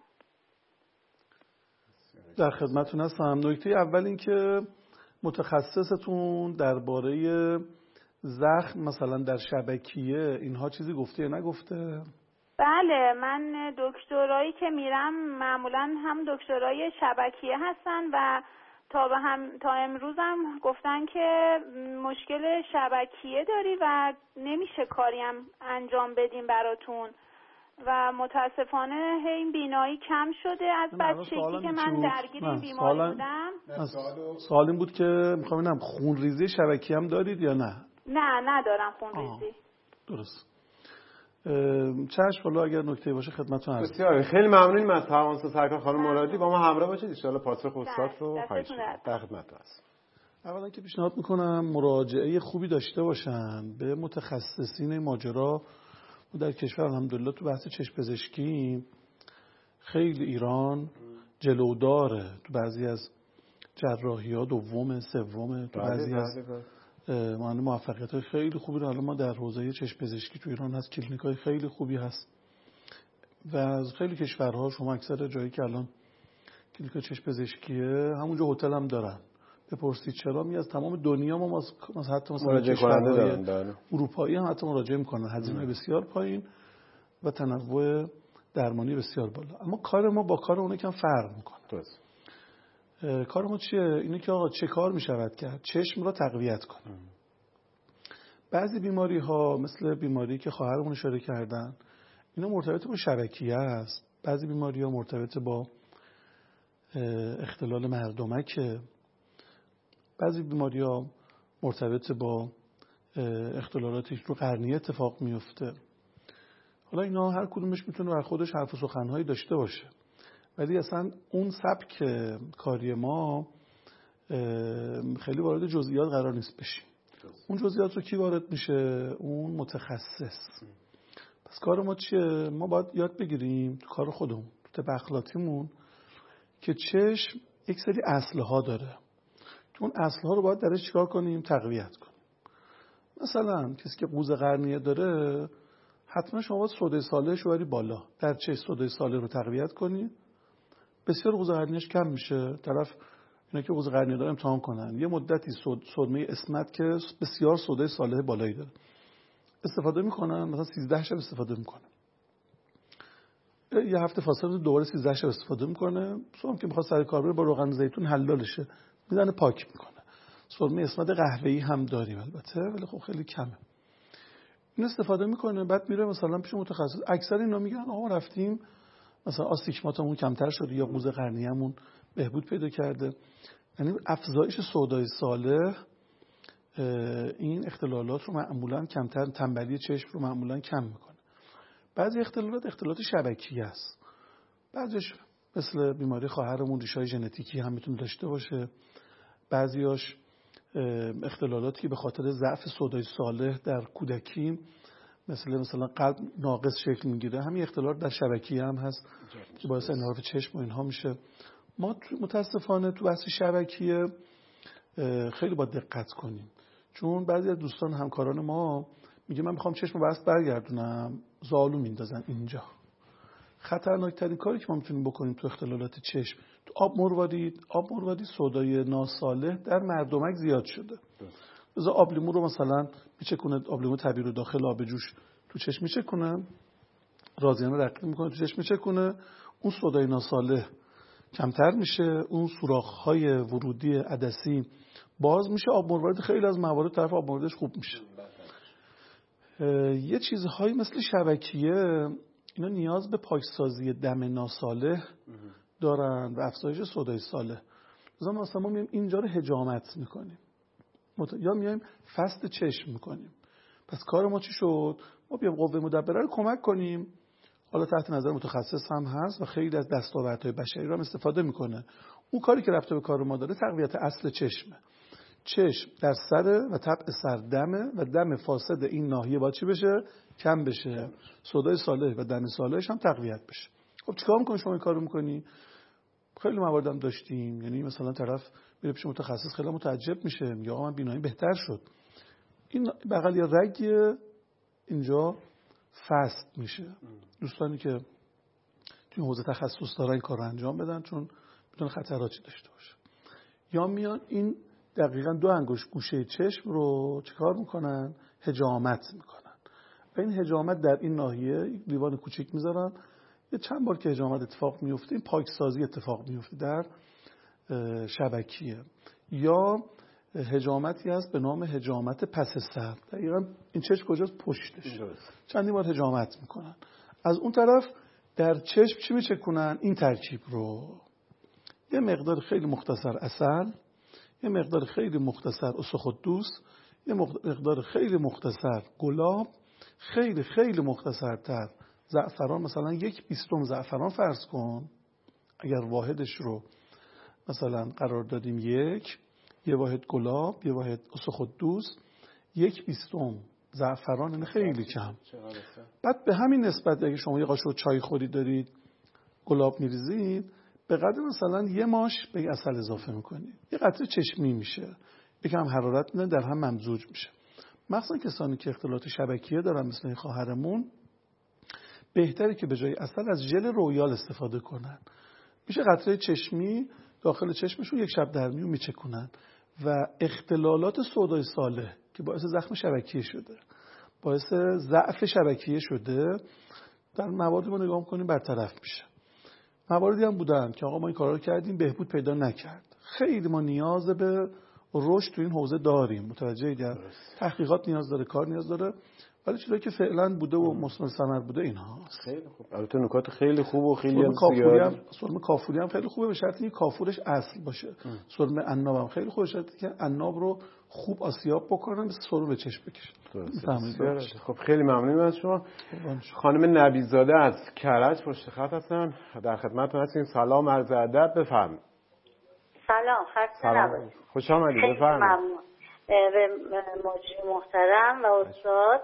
در خدمتتون هستم. نکته اول این که متخصصتون درباره زخم مثلا در شبکیه اینها چیزی گفته یا نگفته؟ بله، من دکترایی که میرم معمولا هم دکترای شبکیه هستن و تا به هم تا امروزم گفتن که مشکل شبکیه داری و نمیشه کاری هم انجام بدیم براتون و متاسفانه این بینایی کم شده از بچگی که من درگیر این بیماری بودم. سوال این بود که میخوام ببینم خونریزی شبکیه هم دارید یا نه؟ نه ندارم خونریزی. درست. چشم، حالا اگر نکته باشه خدمتتون هستم. بسیار خیلی ممنونیم از تماس سرکار خانم مرادی. با ما همراه باشید ان شاء الله پاسخ استاد رو خواهش می‌کنم. در خدمتتون هستم. اولا که پیشنهاد میکنم مراجعه خوبی داشته باشن به متخصصین ماجرا. ما در کشور الحمدلله تو بحث چشم پزشکی خیلی ایران جلوداره. تو بعضی از جراحی‌ها دوم، سوم، تو بعضی از معنی موفقیت خیلی خوبی رو الان ما در حوزه چشم پزشکی تو ایران هست. کلینیکای خیلی خوبی هست و از خیلی کشورها شما اکثر جایی که الان کلینیک چشم پزشکیه همونجا هتل هم دارن. بپرسید چرا؟ می از تمام دنیا ما از حتی مثلا کشورهای اروپایی هم حتی مراجعه میکنن. هزینه بسیار پایین و تنوع درمانی بسیار بالا. اما کار ما با کار اون یکم فرق میکنه. درست. کار ما چیه؟ اینه که آقا چه کار میشود کرد؟ چشم را تقویت کنیم. بعضی بیماری ها مثل بیماری که خواهرمون اشاره کردن اینا مرتبط با شبکیه است. بعضی بیماری ها مرتبط با اختلال مردمک، بعضی بیماری ها مرتبط با اختلالاتی که رو قرنیه اتفاق میفته. حالا اینا هر کدومش میتونه بر خودش حرف و سخنهایی داشته باشه، ولی اصلا اون سبک کاری ما خیلی وارد جزئیات قرار نیست بشیم. اون جزئیات رو کی وارد میشه؟ اون متخصص. پس کار ما چیه؟ ما باید یاد بگیریم تو کار خودمون، تو طب اخلاقیمون، که چشم یک سری اصلها داره. تو اون اصلها رو باید درش چیکار کنیم؟ تقویت کنیم. مثلا کسی که قوز قرنیه داره حتما شما باید سوده صالحش رو بری بالا. در چشم سوده صالح رو تقویت کنی، بسیار قوز قرنیه‌اش کم میشه. طرف اینا که قوز قرنیه داره امتحان کنن، یه مدتی سرمه اسمت که بسیار سوده صالح بالایی داره استفاده میکنن، مثلا سیزده شب استفاده میکنه، یه هفته فاصله دوباره سیزده شب استفاده میکنه. صبح که میخواد سر کار بره با روغن زیتون حلالشه میزنه پاک میکنه. سرمه اسمت قهوه‌ای هم داریم البته، ولی خب خیلی کمه. این استفاده میکنه، بعد میره مثلا پیش متخصص. اکثر اینا میگن آقا رفتیم مثلا آستیگماتمون کمتر شده یا قوز قرنیه‌مون بهبود پیدا کرده. یعنی افزایش سودای صالح این اختلالات رو معمولاً کمتر، تنبلی چشم رو معمولاً کم میکنه. بعضی اختلالات اختلالات شبکیه است. بعضیش مثل بیماری خواهرمون ریشه‌های ژنتیکی هم میتونه داشته باشه. بعضیاش اختلالاتی که به خاطر ضعف سودای صالح در کودکی مثل مثلا قلب ناقص شکل میگیره، همین اختلال در شبکیه هم هست که باعث انحراف چشم و اینها میشه. ما متاسفانه تو بحث شبکیه خیلی باید دقت کنیم، چون بعضی از دوستان همکاران ما میگه من میخوام چشم بست برگردونم، زالو میندازن اینجا. خطرناکترین کاری که ما میتونیم بکنیم تو اختلالات چشم، تو آب مروارید، آب مروارید سودای ناصالح در مردمک زیاد شده. مثلا آب لیمو رو مثلا میچکونه، آب لیمو طبیعی رو داخل آب جوش تو چشم میچکونه، رازیانه رقیق میکنه تو چشم میچکونه، اون سودای ناصالح کمتر میشه، اون سوراخ‌های ورودی عدسی باز میشه، آب مروارید خیلی از موارد طرف آب مروردش خوب میشه. یه چیزهایی مثل شبکیه اینا نیاز به پاکسازی دم ناصالح دارن و افزایش سودای صالح. مثلا مثلا ما میایم اینجا رو حجامت میکنیم یا میایم فست چشم میکنیم. پس کار ما چی شد؟ ما بیایم قوه مدبره رو کمک کنیم، حالا تحت نظر متخصص هم هست و خیلی از دستاوردهای بشری رو هم استفاده میکنه. اون کاری که ربط به کار ما داره تقویت اصل چشمه. چشم در سر و طبع سر دمه و دم فاسد این ناحیه باید چی بشه؟ کم بشه. سودای صالح و دم صالحش هم تقویت بشه. خب چیکار میکنی شما این کارو میکنی؟ خیلی مواردم داشتیم، یعنی مثلا طرف میره پیش متخصص خیلی متعجب میشه، میگه آقا من بینایی بهتر شد. این بغل یا رگ اینجا فست میشه. دوستانی که توی حوزه تخصص دارن این کارو انجام بدن چون میتونه خطراتی داشته باشه. یا میان این دقیقاً دو انگشت گوشه چشم رو چیکار میکنن؟ حجامت میکنن. و این حجامت در این ناحیه لیوان کوچیک میذارن. یه چند بار که حجامت اتفاق میفته این پاکسازی اتفاق میفته در شبکیه. یا حجامتی هست به نام حجامت پس سر. دقیقاً این چشم کجاست؟ پشتش. چندی بار حجامت میکنن. از اون طرف در چشم چی میچکونن؟ این ترکیب رو. یه مقدار خیلی مختصر عسل، یه مقدار خیلی مختصر اسخدوس، یه مقدار خیلی مختصر گلاب، خیلی خیلی مختصرتر زعفران، مثلا یک بیستم زعفران فرض کن، اگر واحدش رو مثلا قرار دادیم یک، یه واحد گلاب، یه واحد اسخدوس، یک بیستم زعفران، این خیلی کم. بعد به همین نسبت اگه شما یه قاشق چای خوری دارید گلاب میریزید، به قدر مثلا یه ماش به عسل اضافه میکنید، یه قطره چشمی میشه، یکم حرارت میده، در هم ممزوج میشه. مثلا کسانی که اختلالات شبکیه دارن مثل این خواهرمون، بهتره که به جای عسل از ژل رویال استفاده کنن. میشه قطره چشمی داخل چشمشون یک شب در میون میچکونن و اختلالات سودای صالح که باعث زخم شبکیه شده، باعث ضعف شبکیه شده، در مواردی ما نگاه کنیم برطرف میشه. مواردی هم بودن که آقا ما این کارا رو کردیم بهبود پیدا نکرد. خیلی ما نیاز به رشد تو این حوزه داریم، متوجه در تحقیقات نیاز داره، کار نیاز داره، ولی چیزایی که فعلا بوده و مثمر ثمر بوده اینها. خیلی خوب. البته نکات خیلی خوب و خیلی سرم کافوری هم سرم کافوری هم خیلی خوبه به شرطی که کافورش اصل باشه. سرم عناب هم خیلی خوبه به شرطی که عناب رو خوب آسیاب بکنن مثل سرم به چشم بکشن. خب خیلی ممنونم از شما. خانم نبیزاده از کرج پشت خط هستن، در خدمتتون هستیم. سلام عرض ادب، بفرمایید. سلام، خسته نباشید. خوش آمدید، بفرمایید. ممنون به مجری محترم و استاد.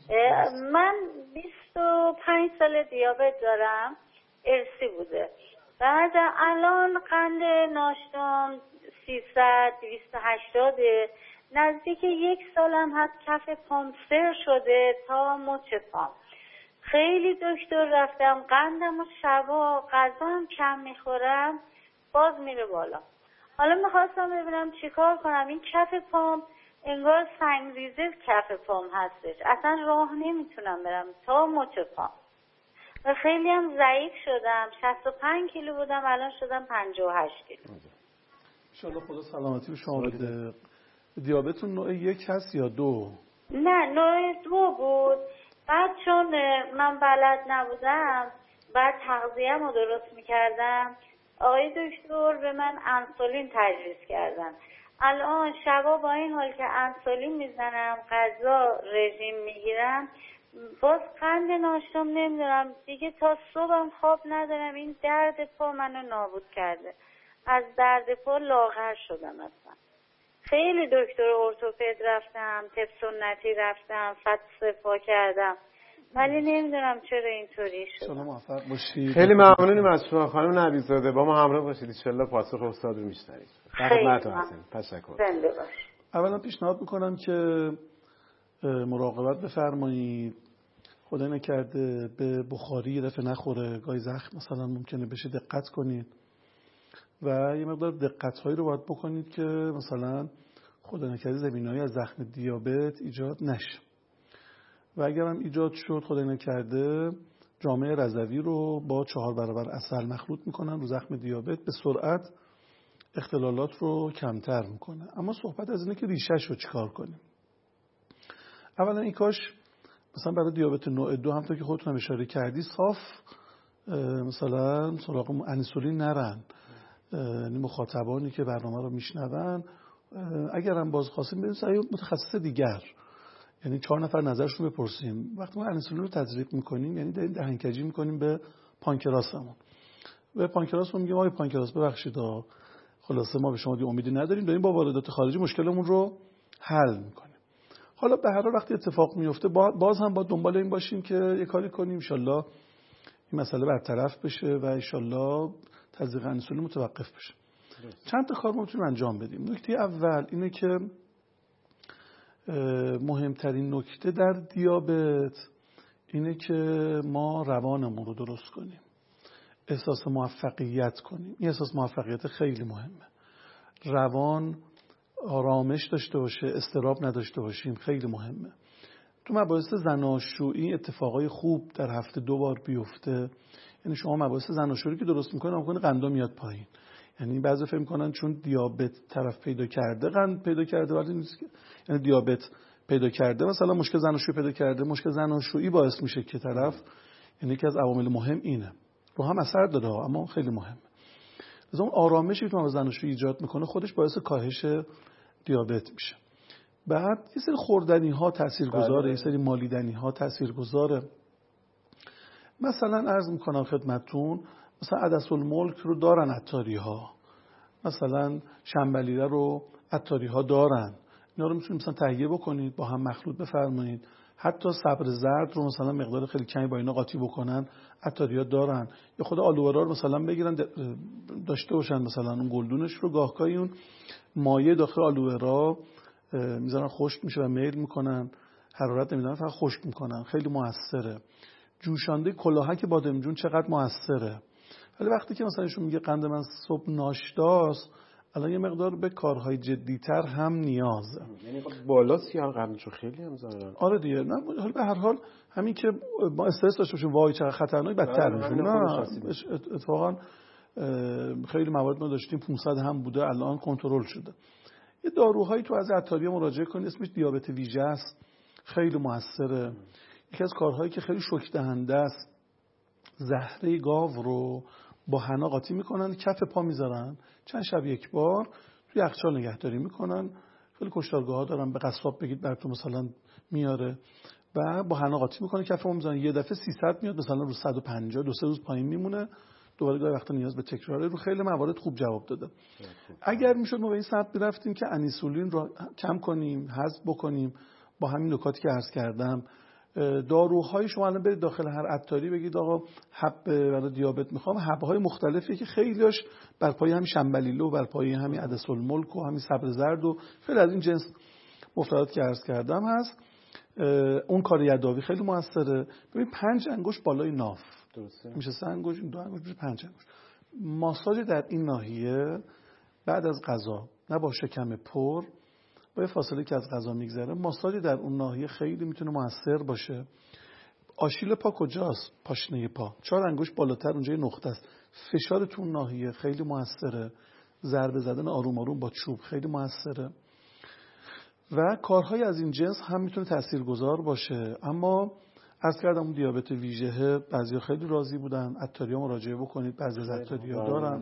من بیست و پنج سال دیابت دارم، ارثی بوده. بعد الان قند ناشتام سیصد دویست و هشتاد، نزدیک یک سالم هست کف پام سر شده تا مچ پام. خیلی دکتر رفتم، قندم و شبا غذا هم کم میخورم باز میره بالا. حالا میخواستم ببینم چیکار کنم. این کف پام انگار سنگریزه کف پام هستش، اصلا راه نمیتونم برم تا مچ پام و خیلی هم ضعیف شدم. شصت و پنج کیلو بودم الان شدم پنجاه و هشت کیلو. انشالله خدا سلامتی به شما بده. دیابتون نوع یک هست یا دو؟ نه نوع دو بود. بعد چون من بلد نبودم بعد تغذیه‌ام رو درست میکردم، آقای دکتر به من انسولین تجویز کردن. الان شبا با این حال که انسولین میزنم غذا رژیم میگیرم باز قند ناشتام نمیدارم دیگه، تا صبحم خواب ندارم. این درد پا منو نابود کرده، از درد پا لاغر شدم. اصلا خیلی دکتر ارتوپد رفتم، طب سنتی رفتم، فتح صفا کردم، ولی نمیدونم چرا اینطوری شد. شما موفق باشید. خیلی ممنونیم از شما خانم نبیزاده، با ما همراه باشید. ان شاءالله پاسخ استاد رو میشنوید. خدمتتون هستیم. تشکر. زنده باشید. اولا پیشنهاد میکنم که مراقبت بفرمایید، خدا نکرده به بخاری یه دفعه نخوره، گاهی زخم مثلا ممکنه بشه، دقت کنید و یه مقدار دقت‌هایی رو باید بکنید که مثلا خدا نکرده زمینه‌ای از زخم دیابت ایجاد نشه. و اگر هم ایجاد شد خدا نکرده جامعه رضوی رو با چهار برابر عسل مخلوط میکنن رو زخم دیابت، به سرعت اختلالات رو کمتر میکنه. اما صحبت از اینه که ریشه‌ش رو چیکار کنیم. اولا این کاش مثلا برای دیابت نوع دو همونطور که خودتون هم اشاره کردی صاف مثلا سراغ انسولین نرن. یعنی مخاطبانی که برنامه رو میشنون اگر هم باز خواستیم بریم سراغ متخصص دیگر، یعنی چهار نفر نظرشون بپرسیم. وقتی ما انسولین رو تزریق میکنیم یعنی داریم دهنکجی میکنیم به پانکراسمون. به پانکراس میگیم آقای پانکراس ببخشید خلاصه ما به شما دیگه امیدی نداریم، داریم با واردات خارجی مشکلمون رو حل میکنیم. حالا به هر حال وقتی اتفاق میفته باز هم با دنبال این باشیم که یه کاری کنیم ان شاءالله این مسئله برطرف بشه و ان شاءالله تزریق انسولین متوقف بشه. چند تا کار ما میتونیم انجام بدیم. نکته اول اینه که مهمترین نکته در دیابت اینه که ما روانمون رو درست کنیم، احساس موفقیت کنیم. این احساس موفقیت خیلی مهمه. روان آرامش داشته باشه، اضطراب نداشته باشیم، خیلی مهمه. تو مباحث زناشویی اتفاقای خوب در هفته دو بار بیفته. یعنی شما مباحث زناشویی که درست میکنه ممکنه قندا میاد پایین. یعنی بعضی فکر میکنن چون دیابت طرف پیدا کرده قند پیدا کرده، ولی نیست که یعنی دیابت پیدا کرده مثلا مشکل زناشویی پیدا کرده، مشکل زناشویی باعث میشه که طرف، یعنی یکی از عوامل مهم اینه، رو هم اثر داره اما خیلی مهمه. از اون آرامشی که ما زناشویی ایجاد میکنه خودش باعث کاهش دیابت میشه. بعد یه سری خوردنی ها تاثیرگذاره، یه سری مالیدنی ها تاثیرگذاره. مثلا عرض میکنم خدمتتون مثلا عدس‌الملک رو دارن عطاری ها، مثلا شنبلیله رو عطاری ها دارن، اینا رو میتونید مثلا تهیه بکنید با هم مخلوط بفرمایید. حتی صبر زرد رو مثلا مقدار خیلی کمی با اینا قاطی بکنن عطاری ها دارن. یا خود آلوورا رو مثلا بگیرن داشته باشن، مثلا اون گلدونش رو گاهگاهی اون مایع داخل آلوورا میذارن خشک میشه و میل میکنن، حرارت نمیدن فقط خشک میکنن، خیلی موثره. جوشانده کلاهک بادمجون چقدر موثره. ولی وقتی که مثلا ایشون میگه قند من صبح ناشتاست، الان یه مقدار به کارهای جدی‌تر هم نیازه. یعنی بالاست یا قندشو خیلی هم زدن. آره دیگه، نه حالا به هر حال همین که ما استرس داشته باشیم وای چقدر خطرناک بدتر میشه. نه اتفاقا خیلی موارد ما داشتیم پانصد هم بوده الان کنترل شده. یه داروهایی تو از عطاری مراجعه کنید اسمش دیابت ویژه است، خیلی موثره. یکی از کارهایی که خیلی شوک دهنده است، زهره گاو رو با حنا قاطی میکنن، کف پا میذارن، چند شب یک بار توی یخچال نگهداری میکنن. خیلی کشتارگاه ها دارن، به قصاب بگید براتون مثلا میاره و با حنا قاطی میکنه، کف پا میذارن، یه دفعه سیصد میاد مثلا رو صد و پنجاه، دو سه روز پایین میمونه، دوباره گاهی وقتا نیاز به تکراره. رو خیلی موارد خوب جواب داده. اگر میشد ما به این سمت میرفتیم که انیسولین رو کم کنیم، حذف بکنیم با همین نکاتی که عرض کردم. داروهای شما الان برید داخل هر عطاری بگید آقا حب برای دیابت میخوام، حب‌های مختلفی که خیلیش بر پایه همین شنبلیله و بر پایه همین عدس‌الملک و همین صبر زرد و خیلی از این جنس مفردات که عرض کردم هست. اون کار یداوی خیلی موثره. ببین پنج انگشت بالای ناف درسته میشه سه انگشت، دو انگشت میشه پنج انگشت. ماساژ در این ناحیه بعد از غذا، نه با شکم پر، با یه فاصله که از غذا میگذره، ماساژ در اون ناحیه خیلی میتونه موثر باشه. آشیل پا کجاست؟ پاشنه پا، چهار انگشت بالاتر اونجا یه نقطه است. فشار تو اون ناحیه خیلی موثره. ضربه زدن آروم آروم با چوب خیلی موثره. و کارهای از این جنس هم میتونه تاثیرگذار باشه. اما عرض کردم اون دیابت ویژه بعضیا خیلی راضی بودن، عطاریا مراجعه بکنید، بعضی از عطاریا دارن.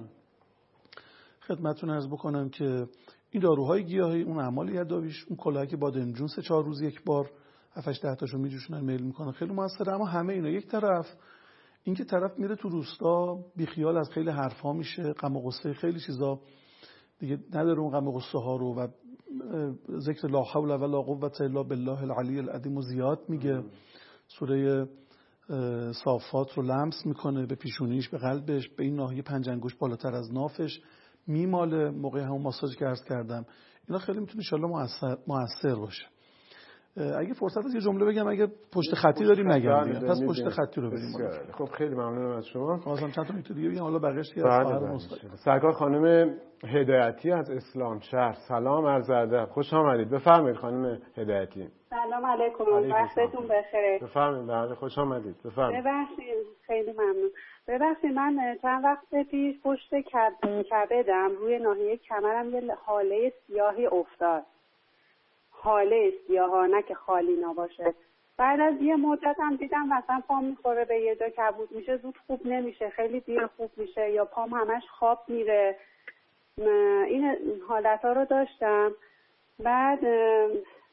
خدمتتون عرض بکنم که این داروهای گیاهی، اون اعمال یداویش، اون کلاهک بادمجون سه چهار روز یک بار هفت هشت ده تاشو میجوشونن میل میکنن، خیلی موثره. اما همه اینا یک طرف، این که طرف میره تو روستا بیخیال از خیلی حرفا میشه، غم و غصه خیلی چیزا دیگه نداره، اون غم و غصه ها رو و ذکر لا حول ولا قوة الا بالله العلی العظیم زیاد میگه. سوره صافات رو لمس میکنه به پیشونیش، به قلبش، به این ناحیه پنج انگشت بالاتر از نافش میماله موقع همون ماساژی که عرض کردم. اینا خیلی میتونه ان شاءالله موثر موثر باشه. اگه فرصت هست یه جمله بگم، اگه پشت خطی داریم نگم دیگه، پس پشت خطی رو بریم. خب خیلی ممنونم از شما. خواستم چند تا نکته دیگه بگم، حالا بقیه‌اش دیگه از خواهر مصطفی. سرکار خانم هدایتی از اسلام شهر، سلام عرض ادب، خوش آمدید. بفرمایید خانم هدایتی. سلام علیکم، وقتتون بخیر. بفرمایید. بله خوش آمدید. بفرمایید. ببخشید خیلی ممنون. ببخشید من چند وقت پیش پشت کبدم روی ناحیه کمرم یه حاله سیاهی افتاد. حاله سیاه، نه که خالی نباشه. بعد از یه مدت هم دیدم مثلا پام میخوره به یه جا کبود میشه، زود خوب نمیشه، خیلی دیر خوب میشه، یا پام همش خواب میره. این حالت ها رو داشتم. بعد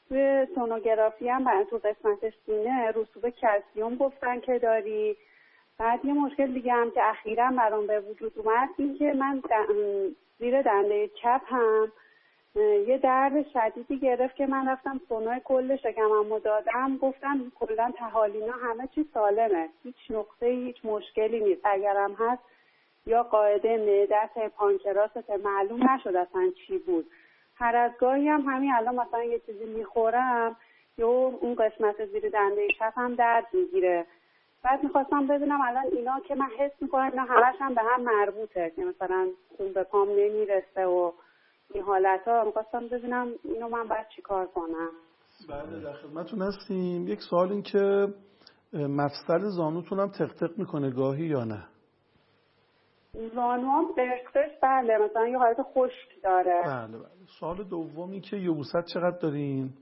توی سونوگرافی هم برای تو قسمت سینه رسوب کلسیم گفتن که داری. بعد یه مشکل دیگه هم که اخیراً برام به وجود اومد این که من زیر دنده چپ هم یه درد شدیدی گرفت که من رفتم سونای کل شکممو دادم، گفتم کلا تحالینا همه چی سالمه، هیچ نقطه هیچ مشکلی نیست، اگرم هست یا قاعده معده پانکراست معلوم نشد اصلا چی بود. هر از گاهی هم همین الان مثلا یه چیزی میخورم یا اون قسمت زیر دنده چپ هم درد میگیره. بعد میخواستم ببینم الان اینا که من حس میکنم اینا همش هم به هم مربوطه که مثلا خون به پام نمیرسه و این حالت ها، میخواستم ببینم اینو من باید چی کار کنم. بله در خدمتتون هستیم. یک سوال این که مفصل زانوتون هم تق تق میکنه گاهی یا نه؟ زانوام برقش بله مثلا یه حالت خشک داره. بله بله. سوال دومی که یبوست چقدر دارین؟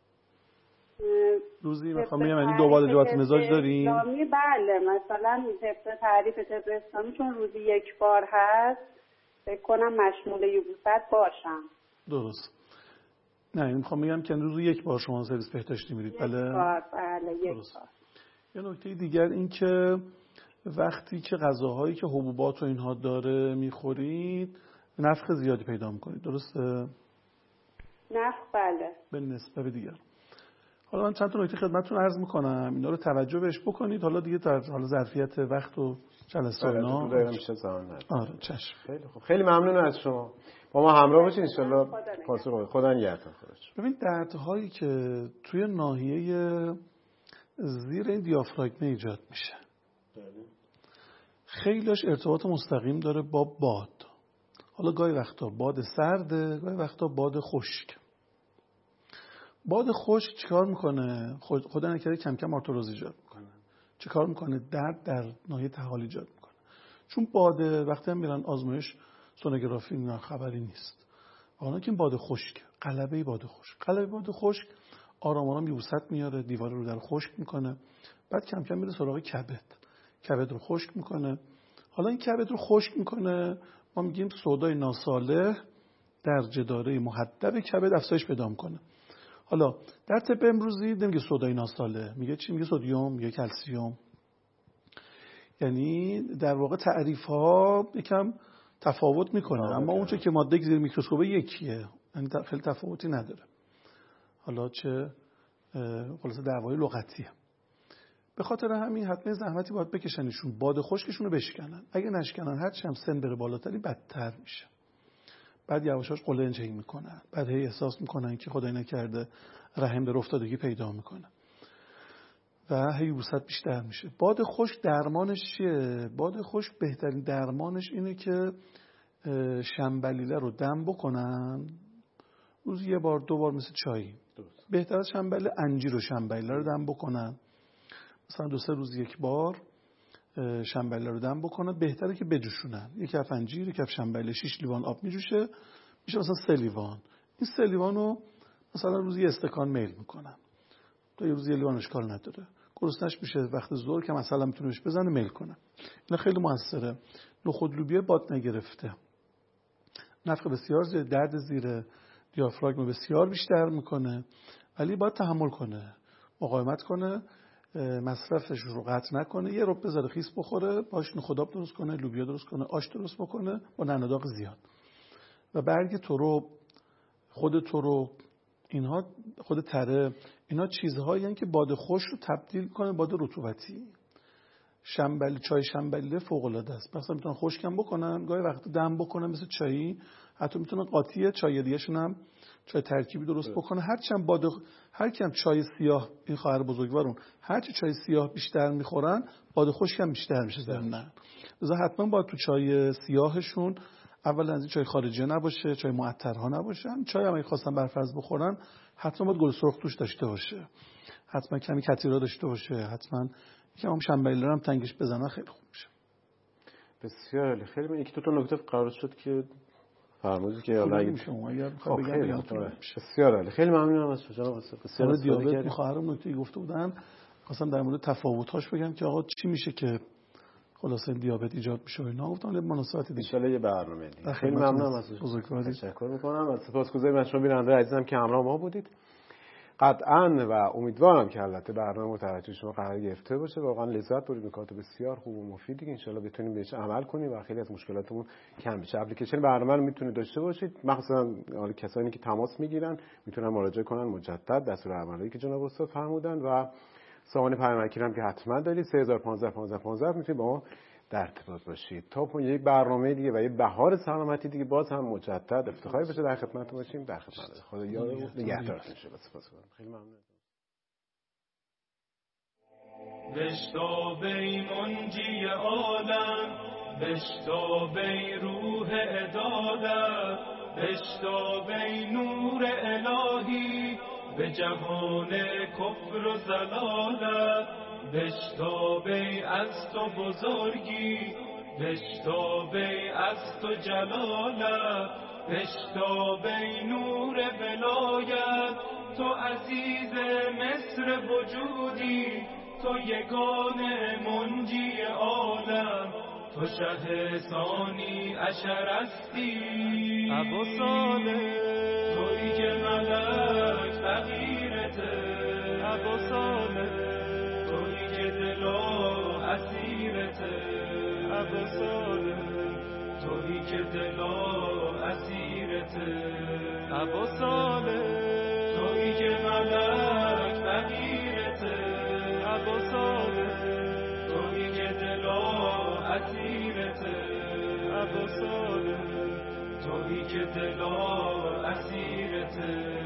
روزی میخوام بگم یعنی دو بار جوات مزاج دارین؟ اسلامی بله مثلا طبق تعریف طب اسلامی چون روزی یک بار هست فکر کنم مشمول یبوست باشم. درست. نه این میخوام بگم که روزی یک بار شما سرویس بهداشتی میرید. بله یک بار بله یک درست. بار. یه نکته دیگر این که وقتی که غذاهایی که حبوبات و اینها داره میخورید نفخ زیادی پیدا میکنید. درسته؟ نفخ بله. به نسبت دیگر. حالا من چند تا نکته خدمتتون عرض میکنم، اینا رو توجه بهش بکنید. حالا دیگه در حال ظرفیت وقت و جلسه اینا میشه زمان نداره. آره چشم. خیلی خوب. خیلی ممنون از شما. با ما همراه باشین ان شاء الله. پاسخ خدا نگهدار. ببین دردهایی که توی ناحیه زیر این دیافراگم ایجاد میشه خیلیش ارتباط مستقیم داره با باد. حالا گاهی وقتا باد سرده، گاهی وقتا باد خشک. باد خشک چیکار میکنه؟ خدا نکرده کم کم آرتروز ایجاد میکنه. چیکار میکنه؟ درد در ناحیه طحال ایجاد میکنه. چون باد وقتی هم میرن آزمایش سونوگرافی اینا خبری نیست. حالا که این باد خشک، قلبه باد خشک، قلبه باد خشک آرام آرام یبوست میاره، دیوار رو در خشک میکنه. بعد کم کم میره سراغ کبد. کبد رو خشک میکنه. حالا این کبد رو خشک میکنه، ما میگیم سودای ناصالح در جداره محدب کبد افزایش پیدا میکنه. حالا در طب امروزی نمیگه سودای ناصالح، میگه چی؟ میگه سدیم، میگه کلسیم. یعنی در واقع تعریف ها یکم تفاوت میکنه، اما اون چه که ماده زیر میکروسکوپ یکیه، یعنی خیلی تفاوتی نداره. حالا چه خلاصه دعوای لغتیه. به خاطر همین حتما زحمتی باید بکشنشون، باد خشکشون رو بشکنن. اگه نشکنن هر چند سن بره بالاتری بدتر میشه. بعد یواشاش قلنجهی میکنن، بعد هی احساس میکنن که خدای نکرده رحم در افتادگی پیدا میکنه و هی یبوست بیشتر میشه. باد خشک درمانش چیه؟ باد خشک بهترین درمانش اینه که شنبلیله رو دم بکنن روز یه بار دو بار مثل چایی. بهتر از شنبلیله انجیر و شنبلیله رو دم بکنن، مثلا دو سه روز یک بار شنبلیله رو دم بکنن. بهتره که بجوشونن، یک کف انجیر، یک کف شنبلیله، شش لیوان آب میجوشه، میشه مثلا سه لیوان. این سه لیوان رو مثلا روزی استکان میل میکنن، تو یه روزی لیوان اشکال نداره. گرسنش میشه وقت ظهر که مثلا میتونه بهش بزنه میل کنه. اینا خیلی موثره. نخود لوبیا باد نگرفته، نفخ بسیار زیاد، درد زیر دیافراگم بسیار بیشتر میکنه، ولی باید تحمل کنه، مقاومت کنه، مصرفش رو قطع نکنه، یه رب بذاره خیس بخوره، باش نخودآب درست کنه، لوبیا درست کنه، آش درست بکنه با نعنا داغ زیاد. و برگ ترو، خود ترو، اینها خود تره، اینا چیزهایی هستند که باد خوش رو تبدیل کنه باد رطوبتی. شنبل چای شنبلیله فوق العاده است. مثلا میتونن خشکم بکنن، گاهی وقت دم بکنن مثل چایی، حتی میتونن قاطی چای دیگه شون هم چای ترکیبی درست بکنه. هر چند باد هر کم چای سیاه، این خواهر بزرگوارون هر چی چای سیاه بیشتر میخورن باد خشک هم بیشتر میشه در نه. لذا حتما باید تو چای سیاهشون اول از این چای خارجی نباشه، چای معطرها نباشن. چای هم اگه خواستن برفرض بخورن حتما باید گل سرخ توش داشته باشه، حتما کمی کتیرا داشته باشه، حتما یکم هم شنبلیله هم تنگش بزنن، خیلی خوب میشه. بسیار عالی. خیلی من یک دو تا نکته قرار شد که فرمودید که حالا اگه شما اگر بخوام بگم بسیار عالی. خیلی ممنونم از شما. بسیار دیابت خواهرم نکته گفته بودن، خواستم در مورد تفاوت‌هاش بگم که آقا چی میشه که خلاصه دیابت ایجاد میشه و اینا. گفتم به مناسبت دیگه ان شاء الله یه برنامه دیگه. خیلی ممنونم از شما. تشکر میکنم. از سپاسگزاریم از شما بیننده عزیزم که همراه ما بودید. قطعاً و امیدوارم که البته برنامه متوجه شما قرار گرفته باشه. واقعا لذت بردید، نکات بسیار خوب و مفیدی که انشالله بتونیم بهش عمل کنیم و خیلی از مشکلاتمون کم بشه. اپلیکیشن برنامه رو میتونید داشته باشید، مخصوصا حالا کسانی که تماس میگیرن میتونن مراجعه کنن مجدد دستور عملی که جناب استاد فرمودن و سامان پیامکی هم که حتما دارید سه هزار و پانزده پانزده پانزده میتونید با ما در ارتباط باشید تا یک برنامه دیگه و یک بهار سلامتی دیگه باز هم مجدد افتخاری بشه در خدمت باشیم. در خدمت خدا یار و نگهدارتون شه. سپاسگزارم، خیلی ممنون. بشتابی منجی عالم، بشتابی روح عدالت، بشتابی نور الهی به جهان کفر و ضلالت، بشتابی از تو بزرگی، بشتابی از تو جلالت، بشتابی نور ولایت، تو عزیز مصر وجودی، تو یگان منجی عالم، تو شه ثانی عشرستی ابو صالح، تویی که ملک فقیرته ابو صالح، تویی که دل و اسیرته ابو صالح، تویی که دل و اسیرته ابو صالح، تویی که ملک فقیرته ابو صالح، تویی که دل و اسیرته ابو صالح، تویی که دل و اسیرته